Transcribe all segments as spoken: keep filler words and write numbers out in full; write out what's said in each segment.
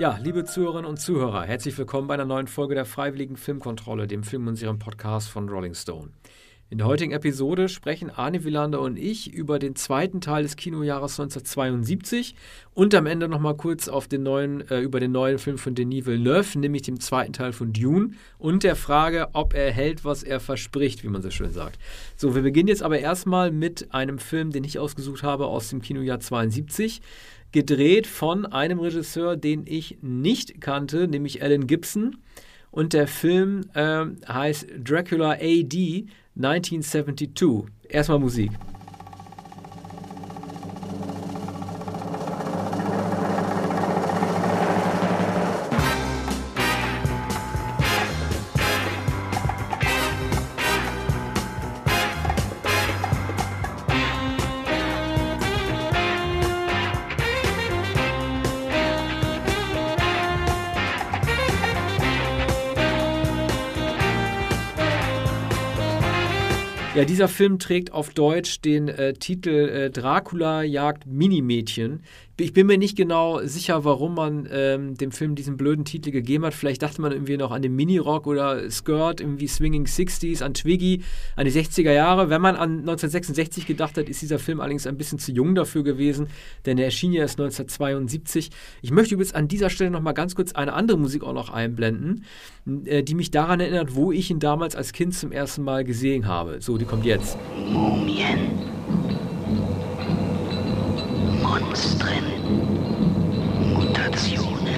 Ja, liebe Zuhörerinnen und Zuhörer, herzlich willkommen bei einer neuen Folge der Freiwilligen Filmkontrolle, dem Film- und Serien-Podcast von Rolling Stone. In der heutigen Episode sprechen Arne Wielander und ich über den zweiten Teil des Kinojahres neunzehnhundertzweiundsiebzig und am Ende nochmal kurz auf den neuen, äh, über den neuen Film von Denis Villeneuve, nämlich dem zweiten Teil von Dune und der Frage, ob er hält, was er verspricht, wie man so schön sagt. So, wir beginnen jetzt aber erstmal mit einem Film, den ich ausgesucht habe aus dem Kinojahr zweiundsiebzig. Gedreht von einem Regisseur, den ich nicht kannte, nämlich Alan Gibson. Und der Film äh, heißt Dracula A D neunzehnhundertzweiundsiebzig. Erstmal Musik. Ja, dieser Film trägt auf Deutsch den äh, Titel äh, Dracula jagt Minimädchen. Ich bin mir nicht genau sicher, warum man ähm, dem Film diesen blöden Titel gegeben hat. Vielleicht dachte man irgendwie noch an den Minirock oder Skirt, irgendwie Swinging sixties, an Twiggy, an die sechziger Jahre. Wenn man an neunzehnhundertsechsundsechzig gedacht hat, ist dieser Film allerdings ein bisschen zu jung dafür gewesen, denn er erschien ja erst neunzehnhundertzweiundsiebzig. Ich möchte übrigens an dieser Stelle noch mal ganz kurz eine andere Musik auch noch einblenden, äh, die mich daran erinnert, wo ich ihn damals als Kind zum ersten Mal gesehen habe. So, die kommt jetzt. Mumien. Monstren. Mutationen.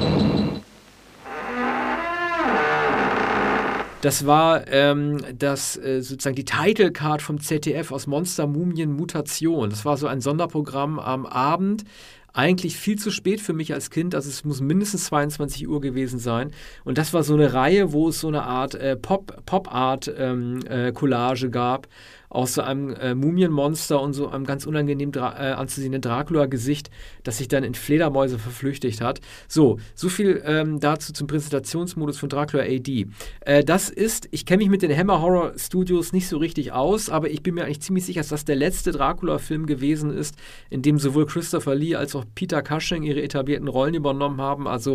Das war ähm, das, äh, sozusagen die Titlecard vom Z D F aus Monster, Mumien, Mutation. Das war so ein Sonderprogramm am Abend. Eigentlich viel zu spät für mich als Kind, also es muss mindestens zweiundzwanzig Uhr gewesen sein. Und das war so eine Reihe, wo es so eine Art äh, Pop, Pop-Art-Collage ähm, äh, gab, aus so einem äh, Mumienmonster und so einem ganz unangenehm dra- äh, anzusehenden Dracula-Gesicht, das sich dann in Fledermäuse verflüchtigt hat. So, so viel ähm, dazu zum Präsentationsmodus von Dracula A D. Äh, das ist, ich kenne mich mit den Hammer Horror Studios nicht so richtig aus, aber ich bin mir eigentlich ziemlich sicher, dass das der letzte Dracula-Film gewesen ist, in dem sowohl Christopher Lee als auch Peter Cushing ihre etablierten Rollen übernommen haben. Also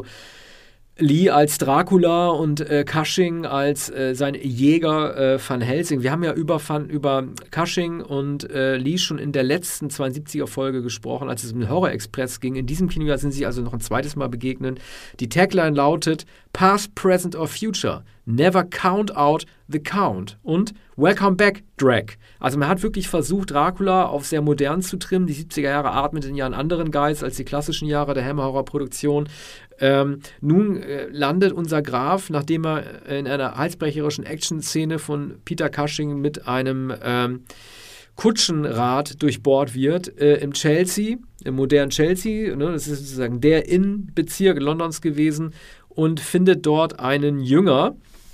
Lee als Dracula und äh, Cushing als äh, sein Jäger äh, Van Helsing. Wir haben ja über, Van, über Cushing und äh, Lee schon in der letzten zweiundsiebziger Folge gesprochen, als es um den Horror Express ging. In diesem Kinojahr sind sie also noch ein zweites Mal begegnen. Die Tagline lautet Past, Present or Future. Never count out the count. Und Welcome back, Drag. Also man hat wirklich versucht, Dracula auf sehr modern zu trimmen. Die siebziger Jahre atmeten ja einen anderen Geist als die klassischen Jahre der Hammer-Horror-Produktion. Ähm, nun äh, landet unser Graf, nachdem er in einer halsbrecherischen Action-Szene von Peter Cushing mit einem ähm, Kutschenrad durchbohrt wird, äh, im Chelsea, im modernen Chelsea, ne, das ist sozusagen der Innenbezirk Londons gewesen, und findet dort einen Jünger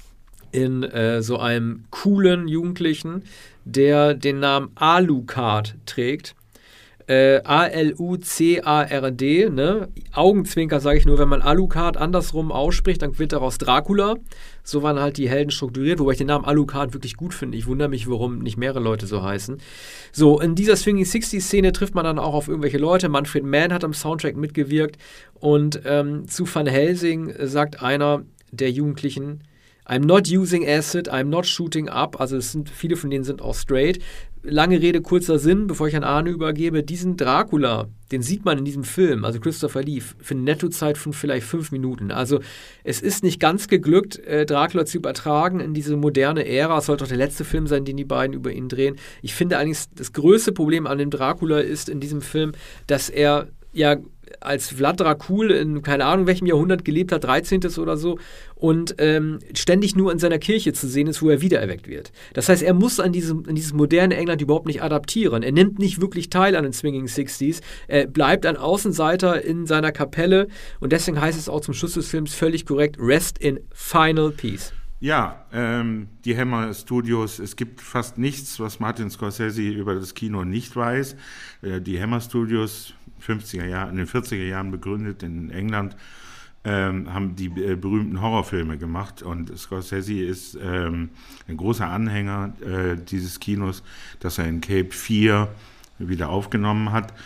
in äh, so einem coolen Jugendlichen, der den Namen Alucard trägt. Äh, A L U C A R D, ne? Augenzwinker sage ich nur, wenn man Alucard andersrum ausspricht, dann wird daraus Dracula. So waren halt die Helden strukturiert, wobei ich den Namen Alucard wirklich gut finde. Ich wundere mich, warum nicht mehrere Leute so heißen. So, in dieser Swinging sixties-Szene trifft man dann auch auf irgendwelche Leute. Manfred Mann hat am Soundtrack mitgewirkt und ähm, zu Van Helsing sagt einer der Jugendlichen: I'm not using acid, I'm not shooting up. Also es sind, viele von denen sind auch straight. Lange Rede, kurzer Sinn, bevor ich an Arne übergebe. Diesen Dracula, den sieht man in diesem Film, also Christopher Lee, für eine Nettozeit von vielleicht fünf Minuten. Also es ist nicht ganz geglückt, äh, Dracula zu übertragen in diese moderne Ära. Es sollte auch der letzte Film sein, den die beiden über ihn drehen. Ich finde eigentlich, das größte Problem an dem Dracula ist in diesem Film, dass er ja als Vlad Dracul in keine Ahnung welchem Jahrhundert gelebt hat, dreizehntes oder so, und ähm, ständig nur in seiner Kirche zu sehen ist, wo er wiedererweckt wird. Das heißt, er muss an, diesem, an dieses moderne England überhaupt nicht adaptieren. Er nimmt nicht wirklich teil an den Swinging sixties. Er bleibt ein Außenseiter in seiner Kapelle und deswegen heißt es auch zum Schluss des Films völlig korrekt: Rest in Final Peace. Ja, ähm, die Hammer Studios, es gibt fast nichts, was Martin Scorsese über das Kino nicht weiß. Äh, die Hammer Studios, fünfziger Jahre, in den vierziger Jahren begründet in England, ähm, haben die äh, berühmten Horrorfilme gemacht, und Scorsese ist ähm, ein großer Anhänger äh, dieses Kinos, das er in Cape vier wieder aufgenommen hat.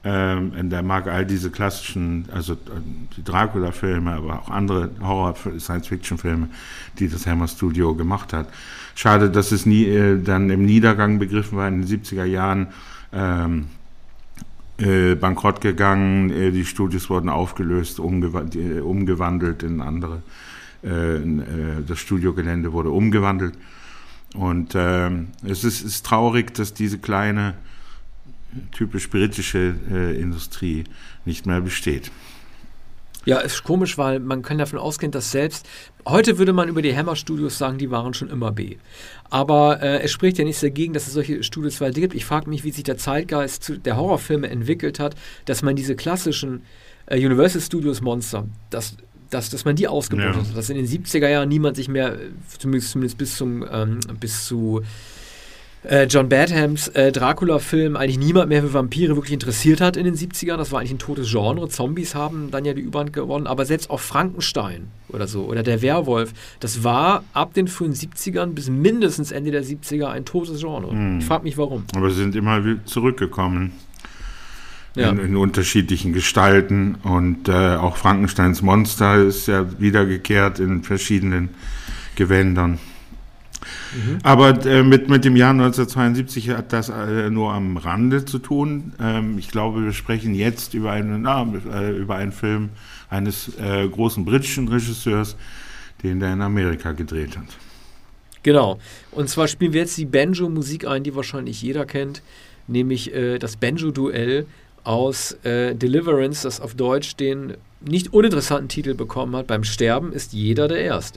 Ähm, der mag all diese klassischen, also die Dracula-Filme, aber auch andere Horror-Science-Fiction-Filme, die das Hammer Studio gemacht hat. Schade, dass es nie äh, dann im Niedergang begriffen war in den siebziger Jahren. Ähm, äh, bankrott gegangen, äh, die Studios wurden aufgelöst, umgew- äh, umgewandelt in andere. Äh, in, äh, das Studiogelände wurde umgewandelt. Und äh, es ist, ist traurig, dass diese kleine, typisch britische äh, Industrie nicht mehr besteht. Ja, ist komisch, weil man kann davon ausgehen, dass selbst, heute würde man über die Hammer Studios sagen, die waren schon immer B. Aber äh, es spricht ja nichts dagegen, dass es solche Studios weiter gibt. Ich frage mich, wie sich der Zeitgeist zu, der Horrorfilme entwickelt hat, dass man diese klassischen äh, Universal Studios Monster, dass, dass, dass man die ausgebeutet hat. Ja. Dass in den siebziger Jahren niemand sich mehr, zumindest, zumindest bis zum, ähm, bis zu Äh, John Badhams äh, Dracula-Film eigentlich niemand mehr für Vampire wirklich interessiert hat in den siebzigern. Das war eigentlich ein totes Genre. Zombies haben dann ja die Überhand gewonnen. Aber selbst auch Frankenstein oder so oder der Werwolf, das war ab den frühen siebzigern bis mindestens Ende der siebziger ein totes Genre. Hm. Ich frage mich, warum. Aber sie sind immer zurückgekommen. Ja. In, in unterschiedlichen Gestalten. Und äh, auch Frankensteins Monster ist ja wiedergekehrt in verschiedenen Gewändern. Mhm. Aber äh, mit, mit dem Jahr neunzehnhundertzweiundsiebzig hat das äh, nur am Rande zu tun. Ähm, ich glaube, wir sprechen jetzt über einen, na, äh, über einen Film eines äh, großen britischen Regisseurs, den der in Amerika gedreht hat. Genau. Und zwar spielen wir jetzt die Banjo-Musik ein, die wahrscheinlich jeder kennt, nämlich äh, das Banjo-Duell aus äh, Deliverance, das auf Deutsch den nicht uninteressanten Titel bekommen hat: Beim Sterben ist jeder der Erste.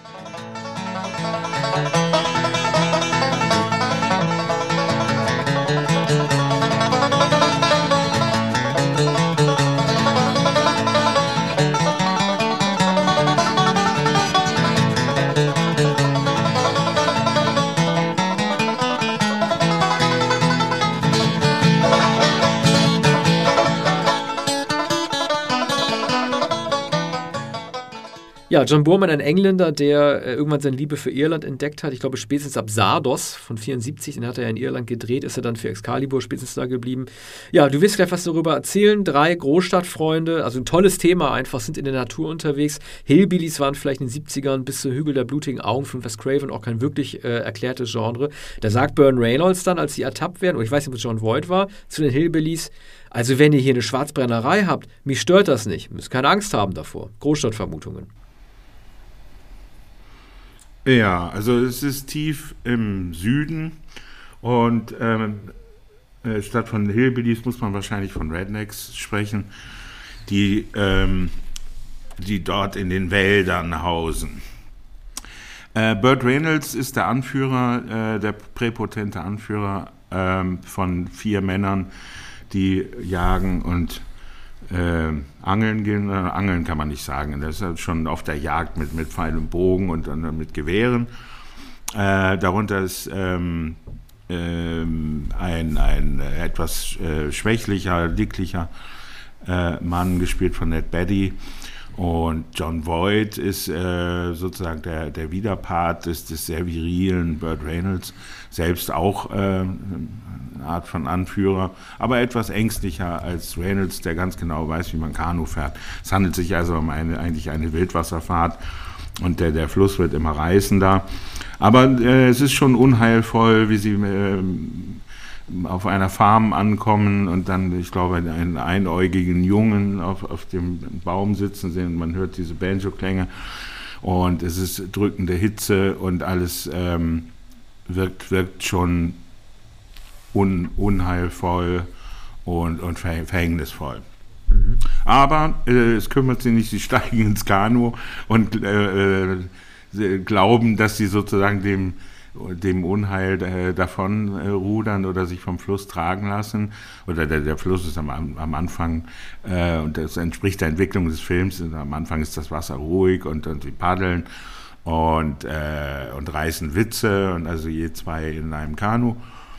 Ja, John Boorman, ein Engländer, der äh, irgendwann seine Liebe für Irland entdeckt hat. Ich glaube, spätestens ab Sardos von vierundsiebzig, den hat er ja in Irland gedreht, ist er dann für Excalibur spätestens da geblieben. Ja, du willst gleich was darüber erzählen. Drei Großstadtfreunde, also ein tolles Thema einfach, sind in der Natur unterwegs. Hillbillies waren vielleicht in den siebzigern bis zu Hügel der blutigen Augen von Wes Craven auch kein wirklich äh, erklärtes Genre. Da sagt Burt Reynolds dann, als sie ertappt werden, oder ich weiß nicht, ob es John Voight war, zu den Hillbillies: Also wenn ihr hier eine Schwarzbrennerei habt, mich stört das nicht. Müsst keine Angst haben davor. Großstadtvermutungen. Ja, also es ist tief im Süden und ähm, äh, statt von Hillbillies muss man wahrscheinlich von Rednecks sprechen, die, ähm, die dort in den Wäldern hausen. Äh, Burt Reynolds ist der Anführer, äh, der präpotente Anführer äh, von vier Männern, die jagen und Äh, Angeln gehen, äh, Angeln kann man nicht sagen, das ist halt schon auf der Jagd mit, mit Pfeil und Bogen und dann mit Gewehren. Äh, darunter ist ähm, ähm, ein, ein etwas äh, schwächlicher, dicklicher äh, Mann, gespielt von Ned Beatty. Und John Voight ist äh, sozusagen der, der Widerpart des, des sehr virilen Burt Reynolds, selbst auch äh, eine Art von Anführer, aber etwas ängstlicher als Reynolds, der ganz genau weiß, wie man Kanu fährt. Es handelt sich also um eine, eigentlich eine Wildwasserfahrt und der, der Fluss wird immer reißender. Aber äh, es ist schon unheilvoll, wie sie äh, auf einer Farm ankommen und dann, ich glaube, einen einäugigen Jungen auf, auf dem Baum sitzen sehen. Man hört diese Banjo-Klänge und es ist drückende Hitze und alles ähm, wirkt, wirkt schon un, unheilvoll und, und verhängnisvoll. Mhm. Aber äh, es kümmert sie nicht, sie steigen ins Kanu und äh, sie glauben, dass sie sozusagen dem dem Unheil äh, davon äh, rudern oder sich vom Fluss tragen lassen. Oder der, der Fluss ist am, am Anfang, äh, und das entspricht der Entwicklung des Films, am Anfang ist das Wasser ruhig und, und sie paddeln und, äh, und reißen Witze, und also je zwei in einem Kanu.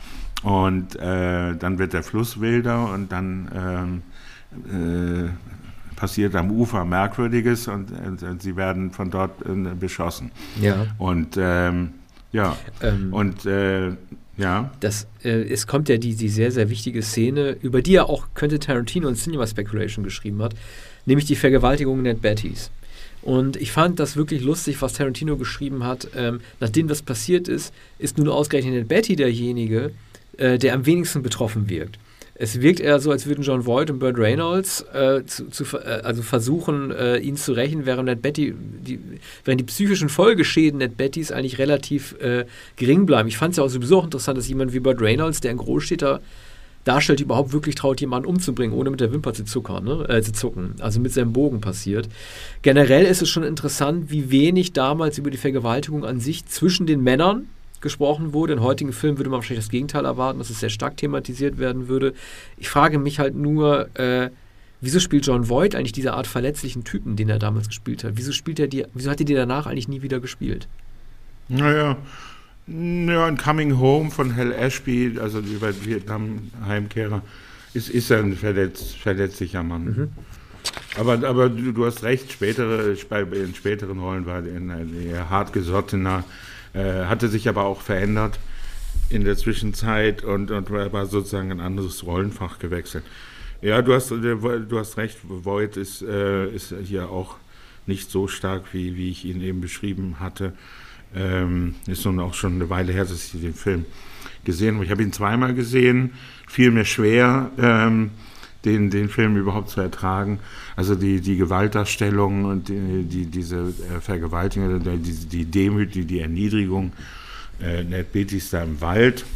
Und äh, dann wird der Fluss wilder und dann äh, äh, passiert am Ufer Merkwürdiges und, und, und sie werden von dort äh, beschossen. Ja. Und ähm, Ja, ähm. und äh, Ja. Das, äh, es kommt ja die, die sehr, sehr wichtige Szene, über die er auch Quentin Tarantino in Cinema Speculation geschrieben hat, nämlich die Vergewaltigung Ned Bettys. Und ich fand das wirklich lustig, was Tarantino geschrieben hat. Ähm, nachdem das passiert ist, ist nun ausgerechnet Ned Betty derjenige, äh, der am wenigsten betroffen wirkt. Es wirkt eher so, als würden Jon Voight und Burt Reynolds äh, zu, zu, äh, also versuchen, äh, ihn zu rächen, während Ned Betty, die, während die psychischen Folgeschäden Ned Bettys eigentlich relativ äh, gering bleiben. Ich fand es ja auch sowieso auch interessant, dass jemand wie Burt Reynolds, der ein Großstädter darstellt, überhaupt wirklich traut, jemanden umzubringen, ohne mit der Wimper zu zuckern, ne? äh, zu zucken. Also mit seinem Bogen passiert. Generell ist es schon interessant, wie wenig damals über die Vergewaltigung an sich zwischen den Männern gesprochen wurde. In heutigen Filmen würde man wahrscheinlich das Gegenteil erwarten, dass es sehr stark thematisiert werden würde. Ich frage mich halt nur, äh, wieso spielt Jon Voight eigentlich diese Art verletzlichen Typen, den er damals gespielt hat? Wieso spielt er die, wieso hat er die danach eigentlich nie wieder gespielt? Naja, ja, ein Coming Home von Hal Ashby, also über Vietnam-Heimkehrer, ist, ist er ein verletz, verletzlicher Mann. Mhm. Aber, aber du, du hast recht, spätere, in späteren Rollen war er ein eher hartgesottener, äh, hatte sich aber auch verändert in der Zwischenzeit und, und war sozusagen ein anderes Rollenfach gewechselt. Ja, du hast, du hast recht, Voight ist, äh, ist hier auch nicht so stark, wie, wie ich ihn eben beschrieben hatte. Ähm, ist nun auch schon eine Weile her, dass ich den Film gesehen habe. Ich habe ihn zweimal gesehen, fiel mir schwer, ähm, den, den Film überhaupt zu ertragen. Also die, die Gewaltdarstellung und die, die, diese äh, Vergewaltigung, die, die Demut, die, die Erniedrigung äh, Ned Bettys da im Wald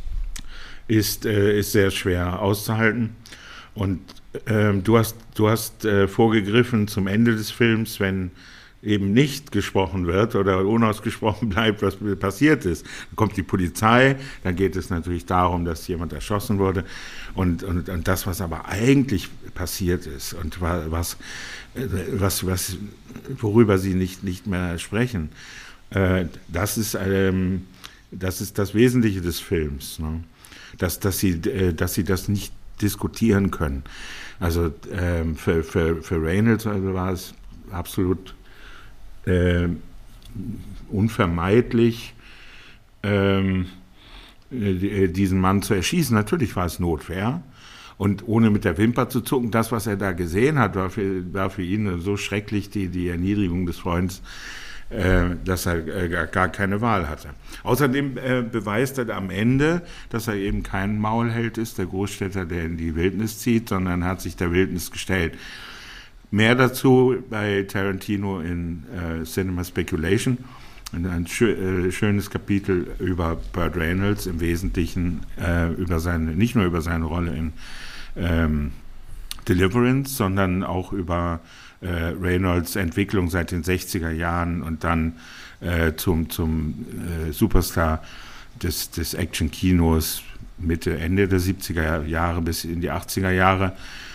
ist, äh, ist sehr schwer auszuhalten. Und ähm, du hast, du hast äh, vorgegriffen zum Ende des Films, wenn eben nicht gesprochen wird oder unausgesprochen bleibt, was passiert ist. Dann kommt die Polizei, dann geht es natürlich darum, dass jemand erschossen wurde und, und, und das, was aber eigentlich passiert ist und was, was, was worüber sie nicht, nicht mehr sprechen, äh, das ist, ähm, das ist das Wesentliche des Films, ne? dass, dass, sie, äh, dass sie das nicht diskutieren können. Also ähm, für, für, für Reynolds also war es absolut Äh, unvermeidlich, ähm, äh, diesen Mann zu erschießen. Natürlich war es Notwehr. Und ohne mit der Wimper zu zucken, das, was er da gesehen hat, war für, war für ihn so schrecklich, die, die Erniedrigung des Freundes, äh, dass er äh, gar keine Wahl hatte. Außerdem äh, beweist er am Ende, dass er eben kein Maulheld ist, der Großstädter, der in die Wildnis zieht, sondern hat sich der Wildnis gestellt. Mehr dazu bei Tarantino in äh, Cinema Speculation. Ein schö- äh, schönes Kapitel über Burt Reynolds, im Wesentlichen äh, über seine, nicht nur über seine Rolle in ähm, Deliverance, sondern auch über äh, Reynolds Entwicklung seit den sechziger Jahren und dann äh, zum, zum äh, Superstar des, des Action-Kinos Mitte, Ende der siebziger Jahre bis in die achtziger Jahre.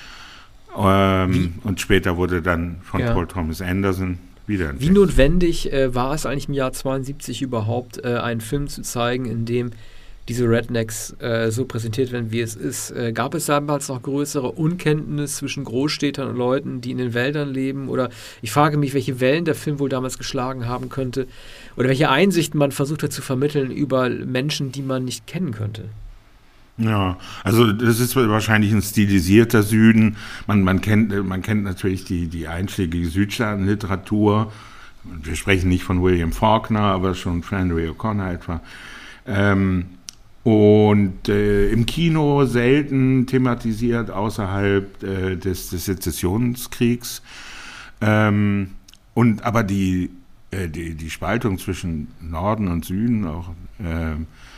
Ähm, und später wurde dann von ja. Paul Thomas Anderson wieder entdeckt. Wie notwendig äh, war es eigentlich im Jahr zweiundsiebzig überhaupt, äh, einen Film zu zeigen, in dem diese Rednecks äh, so präsentiert werden, wie es ist? Äh, gab es damals noch größere Unkenntnis zwischen Großstädtern und Leuten, die in den Wäldern leben? Oder ich frage mich, welche Wellen der Film wohl damals geschlagen haben könnte oder welche Einsichten man versucht hat zu vermitteln über Menschen, die man nicht kennen könnte. Ja, also das ist wahrscheinlich ein stilisierter Süden. Man, man, kennt, man kennt natürlich die, die einschlägige Südstaatenliteratur. Wir sprechen nicht von William Faulkner, aber schon Flannery O'Connor etwa. Ähm, und äh, im Kino selten thematisiert außerhalb äh, des, des Sezessionskriegs. Ähm, und aber die, äh, die, die Spaltung zwischen Norden und Süden, auch äh,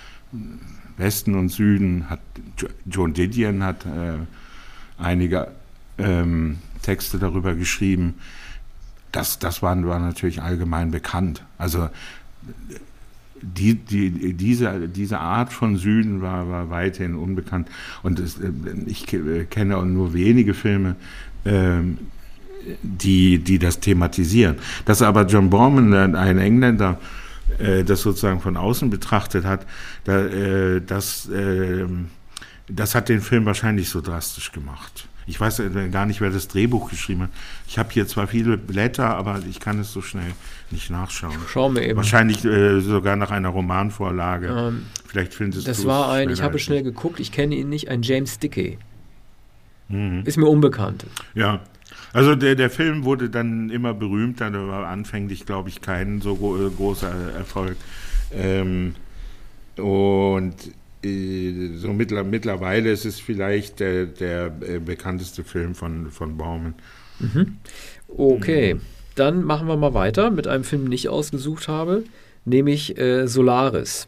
Westen und Süden, hat Joan Didion hat äh, einige ähm, Texte darüber geschrieben. Das, das war, war natürlich allgemein bekannt. Also die, die, diese, diese Art von Süden war, war weiterhin unbekannt. Und es, ich kenne nur wenige Filme, ähm, die, die das thematisieren. Dass aber John Borman, ein Engländer, das sozusagen von außen betrachtet hat, da, äh, das, äh, das hat den Film wahrscheinlich so drastisch gemacht. Ich weiß gar nicht, wer das Drehbuch geschrieben hat. Ich habe hier zwar viele Blätter, aber ich kann es so schnell nicht nachschauen. Schauen wir eben. Wahrscheinlich äh, sogar nach einer Romanvorlage. Ähm, Vielleicht findest du Das es war ein, schneller ich habe als schnell ich. geguckt, ich kenne ihn nicht, ein James Dickey. Mhm. Ist mir unbekannt. Ja, also der, der Film wurde dann immer berühmter, der war anfänglich, glaube ich, kein so gro- großer Erfolg. Ähm, und äh, so mittler, mittlerweile ist es vielleicht der, der äh, bekannteste Film von, von Bauman. Mhm. Okay, dann machen wir mal weiter mit einem Film, den ich ausgesucht habe, nämlich äh, Solaris.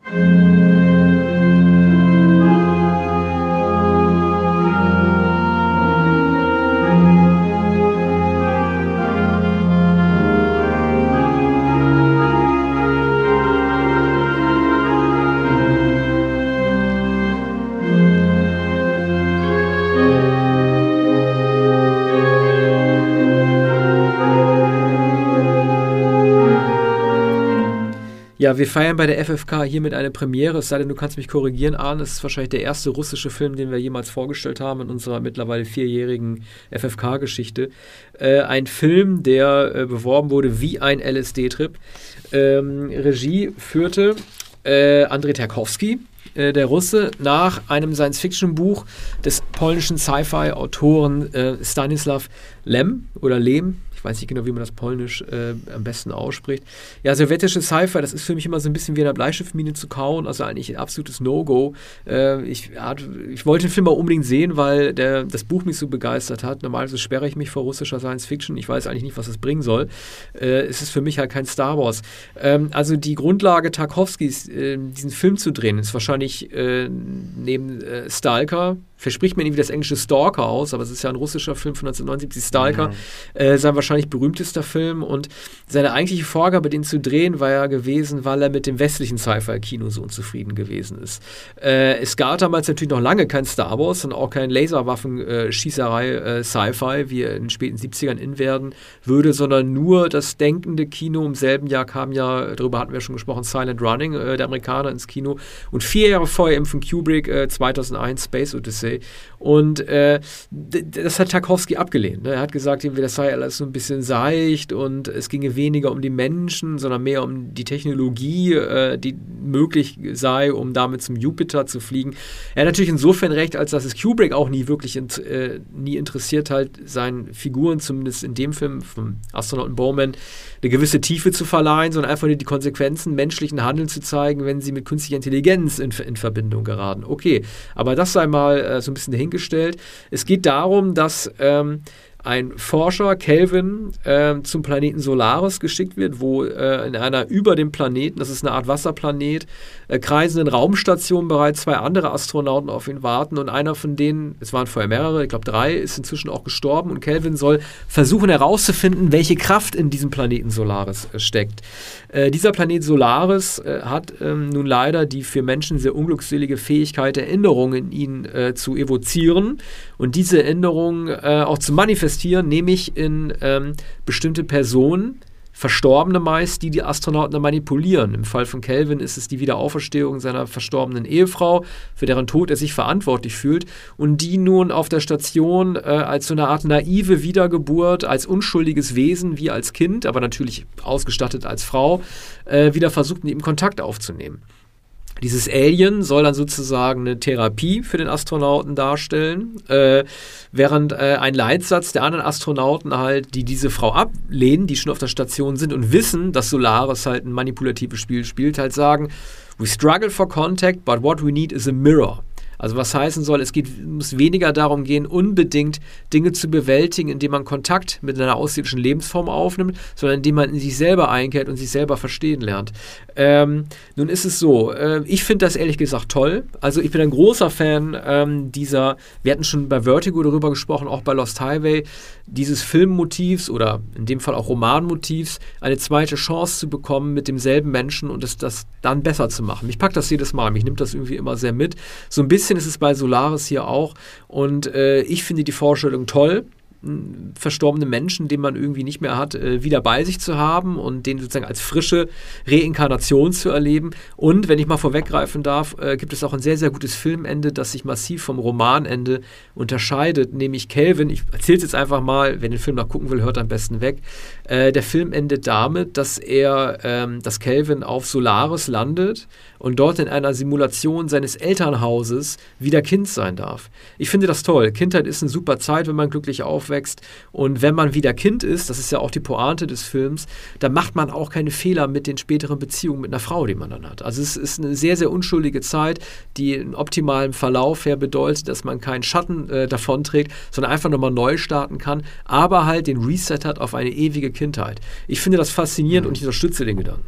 Ja, wir feiern bei der F F K hiermit eine Premiere, es sei denn, du kannst mich korrigieren, Arne. Es ist wahrscheinlich der erste russische Film, den wir jemals vorgestellt haben in unserer mittlerweile vierjährigen F F K-Geschichte. Äh, ein Film, der äh, beworben wurde wie ein L S D-Trip. Ähm, Regie führte äh, Andrzej Tarkowski, äh, der Russe, nach einem Science-Fiction-Buch des polnischen Sci-Fi-Autoren äh, Stanisław Lem oder Lem. Ich weiß nicht genau, wie man das polnisch äh, am besten ausspricht. Ja, sowjetische Sci-Fi, das ist für mich immer so ein bisschen wie in einer Bleistiftmine zu kauen, also eigentlich ein absolutes No-Go. Äh, ich, ich wollte den Film auch unbedingt sehen, weil der, das Buch mich so begeistert hat. Normalerweise sperre ich mich vor russischer Science-Fiction. Ich weiß eigentlich nicht, was es bringen soll. Äh, es ist für mich halt kein Star Wars. Ähm, also die Grundlage Tarkowskis, äh, diesen Film zu drehen, ist wahrscheinlich äh, neben äh, Stalker, verspricht mir irgendwie das englische Stalker aus, aber es ist ja ein russischer Film von neunzehnhundertneunundsiebzig, Stalker, ja. äh, sein wahrscheinlich berühmtester Film, und seine eigentliche Vorgabe, den zu drehen, war ja gewesen, weil er mit dem westlichen Sci-Fi-Kino so unzufrieden gewesen ist. Äh, es gab damals natürlich noch lange kein Star Wars und auch kein Laserwaffen-Schießerei-Sci-Fi, äh, wie er in den späten siebzigern in werden würde, sondern nur das denkende Kino. Im selben Jahr kam ja, darüber hatten wir schon gesprochen, Silent Running, äh, der Amerikaner, ins Kino, und vier Jahre vorher eben von Kubrick, äh, zweitausendeins, Space Odyssey. Und äh, d- das hat Tarkowski abgelehnt. Ne? Er hat gesagt, das sei alles so ein bisschen seicht und es ginge weniger um die Menschen, sondern mehr um die Technologie, äh, die möglich sei, um damit zum Jupiter zu fliegen. Er hat natürlich insofern recht, als dass es Kubrick auch nie wirklich int- äh, nie interessiert hat, seinen Figuren, zumindest in dem Film vom Astronauten Bowman, eine gewisse Tiefe zu verleihen, sondern einfach nur die Konsequenzen menschlichen Handelns zu zeigen, wenn sie mit künstlicher Intelligenz in, in Verbindung geraten. Okay, aber das sei mal äh, so ein bisschen dahingestellt. Es geht darum, dass ähm, ein Forscher, Kelvin, äh, zum Planeten Solaris geschickt wird, wo äh, in einer über dem Planeten, das ist eine Art Wasserplanet, äh, kreisenden Raumstation bereits zwei andere Astronauten auf ihn warten, und einer von denen, es waren vorher mehrere, ich glaube drei, ist inzwischen auch gestorben, und Kelvin soll versuchen herauszufinden, welche Kraft in diesem Planeten Solaris äh, steckt. Äh, dieser Planet Solaris äh, hat ähm, nun leider die für Menschen sehr unglückselige Fähigkeit, Erinnerungen in ihn äh, zu evozieren und diese Erinnerungen äh, auch zu manifestieren, nämlich in ähm, bestimmte Personen, Verstorbene meist, die die Astronauten dann manipulieren. Im Fall von Kelvin ist es die Wiederauferstehung seiner verstorbenen Ehefrau, für deren Tod er sich verantwortlich fühlt, und die nun auf der Station äh, als so eine Art naive Wiedergeburt, als unschuldiges Wesen, wie als Kind, aber natürlich ausgestattet als Frau, äh, wieder versucht, mit ihm Kontakt aufzunehmen. Dieses Alien soll dann sozusagen eine Therapie für den Astronauten darstellen, äh, während äh, ein Leitsatz der anderen Astronauten halt, die diese Frau ablehnen, die schon auf der Station sind und wissen, dass Solaris halt ein manipulatives Spiel spielt, halt sagen, we struggle for contact, but what we need is a mirror. Also was heißen soll, es geht, muss weniger darum gehen, unbedingt Dinge zu bewältigen, indem man Kontakt mit einer außerirdischen Lebensform aufnimmt, sondern indem man in sich selber einkehrt und sich selber verstehen lernt. Ähm, nun ist es so, äh, ich finde das ehrlich gesagt toll. Also ich bin ein großer Fan ähm, dieser, wir hatten schon bei Vertigo darüber gesprochen, auch bei Lost Highway, dieses Filmmotivs oder in dem Fall auch Romanmotivs, eine zweite Chance zu bekommen mit demselben Menschen und es das dann besser zu machen. Mich packt das jedes Mal, mich nimmt das irgendwie immer sehr mit. So ein bisschen ist es bei Solaris hier auch, und äh, ich finde die Vorstellung toll. einen verstorbenen Menschen, den man irgendwie nicht mehr hat, äh, wieder bei sich zu haben und den sozusagen als frische Reinkarnation zu erleben. Und, wenn ich mal vorweggreifen darf, äh, gibt es auch ein sehr, sehr gutes Filmende, das sich massiv vom Romanende unterscheidet, nämlich Kelvin, ich erzähle es jetzt einfach mal, wer den Film noch gucken will, hört am besten weg. Äh, der Film endet damit, dass er, ähm, dass Kelvin auf Solaris landet und dort in einer Simulation seines Elternhauses wieder Kind sein darf. Ich finde das toll. Kindheit ist eine super Zeit, wenn man glücklich aufwächst. Und wenn man wieder Kind ist, das ist ja auch die Pointe des Films, dann macht man auch keine Fehler mit den späteren Beziehungen mit einer Frau, die man dann hat. Also es ist eine sehr, sehr unschuldige Zeit, die in optimalem Verlauf her bedeutet, dass man keinen Schatten äh, davonträgt, sondern einfach nochmal neu starten kann, aber halt den Reset hat auf eine ewige Kindheit. Ich finde das faszinierend und ich unterstütze den Gedanken.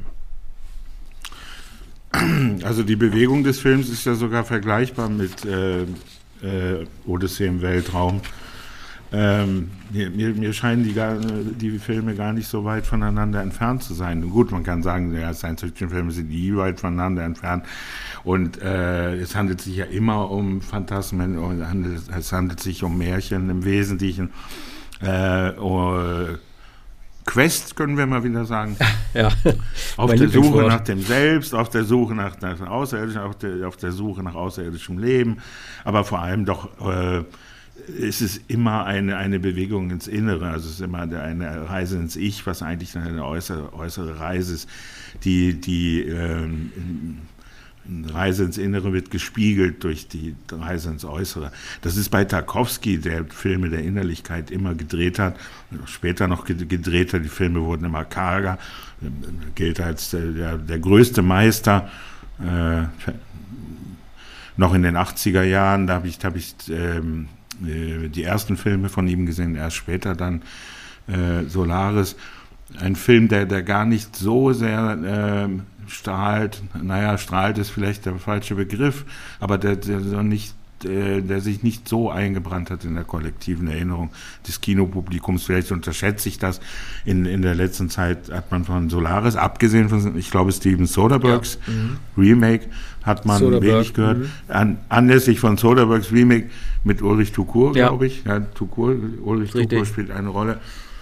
Also die Bewegung des Films ist ja sogar vergleichbar mit äh, äh, Odyssee im Weltraum. Ähm, mir, mir scheinen die, gar, die Filme gar nicht so weit voneinander entfernt zu sein. Gut, man kann sagen, ja, Science-Fiction-Filme sind nie weit voneinander entfernt. Und äh, es handelt sich ja immer um Phantasmen, und es handelt sich um Märchen im Wesentlichen. Äh, oh, Quest, können wir mal wieder sagen. Ja. Auf der Suche nach dem Selbst, auf der Suche nach, nach Außerirdischen, auf der, auf der Suche nach außerirdischem Leben, aber vor allem doch äh, ist es immer eine, eine Bewegung ins Innere, also es ist immer eine Reise ins Ich, was eigentlich eine äußere, äußere Reise ist, die, die ähm, eine Reise ins Innere wird gespiegelt durch die Reise ins Äußere. Das ist bei Tarkovsky, der Filme der Innerlichkeit immer gedreht hat, später noch gedreht hat, die Filme wurden immer karger, gilt als der, der, der größte Meister. Äh, noch in den achtziger Jahren, da habe ich, hab ich ähm, die ersten Filme von ihm gesehen, erst später dann äh, Solaris. Ein Film, der, der gar nicht so sehr äh, strahlt, naja, strahlt ist vielleicht der falsche Begriff, aber der, der, so nicht, der, der sich nicht so eingebrannt hat in der kollektiven Erinnerung des Kinopublikums. Vielleicht unterschätze ich das. In, in der letzten Zeit hat man von Solaris, abgesehen von, ich glaube, Steven Soderberghs ja. mhm. Remake, hat man Soderbergh, wenig gehört. Mhm. An, anlässlich von Soderberghs Remake mit Ulrich Tukur, ja. glaube ich. Ja, Tukur, Ulrich Richtig. Tukur spielt eine Rolle.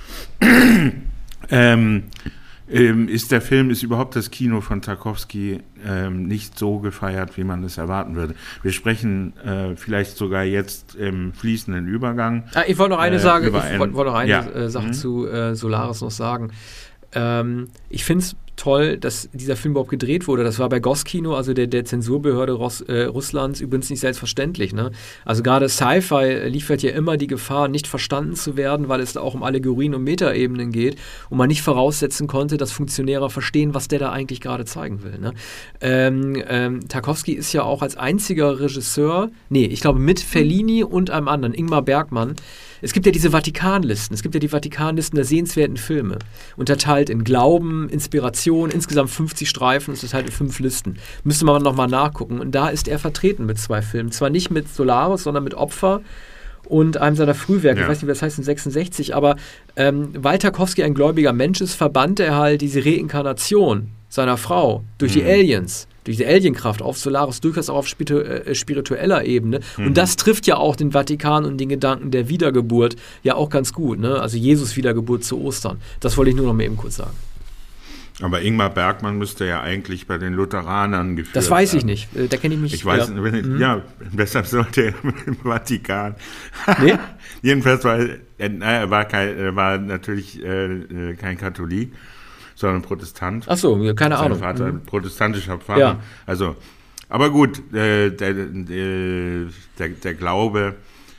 ähm, Ähm, ist der Film, ist überhaupt das Kino von Tarkovsky ähm, nicht so gefeiert, wie man es erwarten würde. Wir sprechen äh, vielleicht sogar jetzt im fließenden Übergang. Ah, ich wollte noch eine, äh, Sage, ich wollte wollt noch eine ja. äh, Sache mhm. zu äh, Solaris noch sagen. Ähm, ich finde es toll, dass dieser Film überhaupt gedreht wurde. Das war bei Goskino, also der, der Zensurbehörde Russ, äh, Russlands, übrigens nicht selbstverständlich. Ne? Also gerade Sci-Fi liefert ja immer die Gefahr, nicht verstanden zu werden, weil es da auch um Allegorien und Metaebenen geht und man nicht voraussetzen konnte, dass Funktionäre verstehen, was der da eigentlich gerade zeigen will. Ne? Ähm, ähm, Tarkovsky ist ja auch als einziger Regisseur, nee, ich glaube mit Fellini und einem anderen, Ingmar Bergmann. Es gibt ja diese Vatikanlisten, es gibt ja die Vatikanlisten der sehenswerten Filme, unterteilt in Glauben, Inspiration, insgesamt fünfzig Streifen, es ist halt in fünf Listen. Müsste man nochmal nachgucken. Und da ist er vertreten mit zwei Filmen. Zwar nicht mit Solaris, sondern mit Opfer und einem seiner Frühwerke, ja. ich weiß nicht, wie das heißt, in sechsundsechzig, aber ähm, weil Tarkovsky ein gläubiger Mensch ist, verbannte er halt diese Reinkarnation seiner Frau durch mhm. die Aliens, durch die Alienkraft auf Solaris, durchaus auch auf spiritu äh, spiritueller Ebene. Mhm. Und das trifft ja auch den Vatikan und den Gedanken der Wiedergeburt ja auch ganz gut. Ne? Also Jesus Wiedergeburt zu Ostern. Das wollte ich nur noch mal eben kurz sagen. Aber Ingmar Bergmann müsste ja eigentlich bei den Lutheranern geführt Das weiß haben. ich nicht. Da kenne ich mich. Ich weiß ja. nicht. Wenn ich, mhm. Ja, deshalb sollte er im Vatikan. Nee? Jedenfalls war er, er, war, kein, er war natürlich äh, kein Katholik, sondern Protestant. Ach so, keine Ahnung. Sein Vater, mhm. protestantischer Pfarrer. Ja. Also, aber gut, äh, der, der, der, der Glaube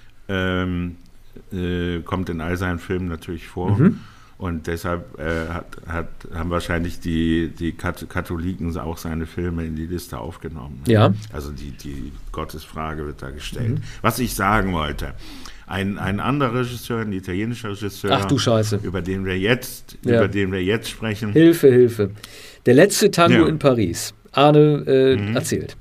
ähm, äh, kommt in all seinen Filmen natürlich vor. Mhm. Und deshalb äh, hat, hat, haben wahrscheinlich die, die Katholiken auch seine Filme in die Liste aufgenommen. Ja. Also die, die Gottesfrage wird da gestellt. Mhm. Was ich sagen wollte, ein, ein anderer Regisseur, ein italienischer Regisseur, Ach du Scheiße. über den wir jetzt, ja. über den wir jetzt sprechen. Hilfe, Hilfe. Der letzte Tango ja. in Paris. Arne äh, mhm. erzählt.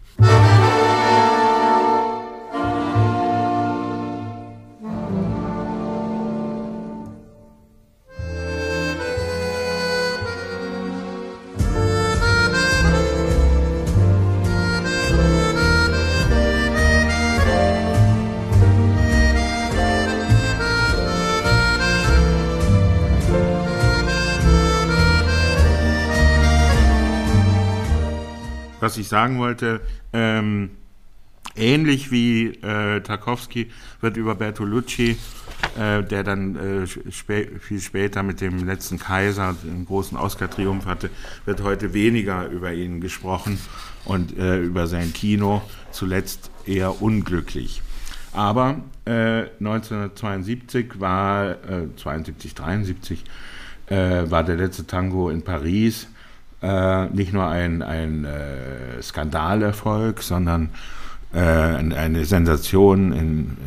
was ich sagen wollte, ähm, ähnlich wie äh, Tarkovsky wird über Bertolucci, äh, der dann äh, spä- viel später mit dem letzten Kaiser einen großen Oscar-Triumph hatte, wird heute weniger über ihn gesprochen und äh, über sein Kino, zuletzt eher unglücklich. Aber äh, neunzehnhundertzweiundsiebzig war, äh, zweiundsiebzig, dreiundsiebzig, äh, war der letzte Tango in Paris äh, nicht nur ein, ein äh, Skandalerfolg, sondern äh, eine Sensation in äh,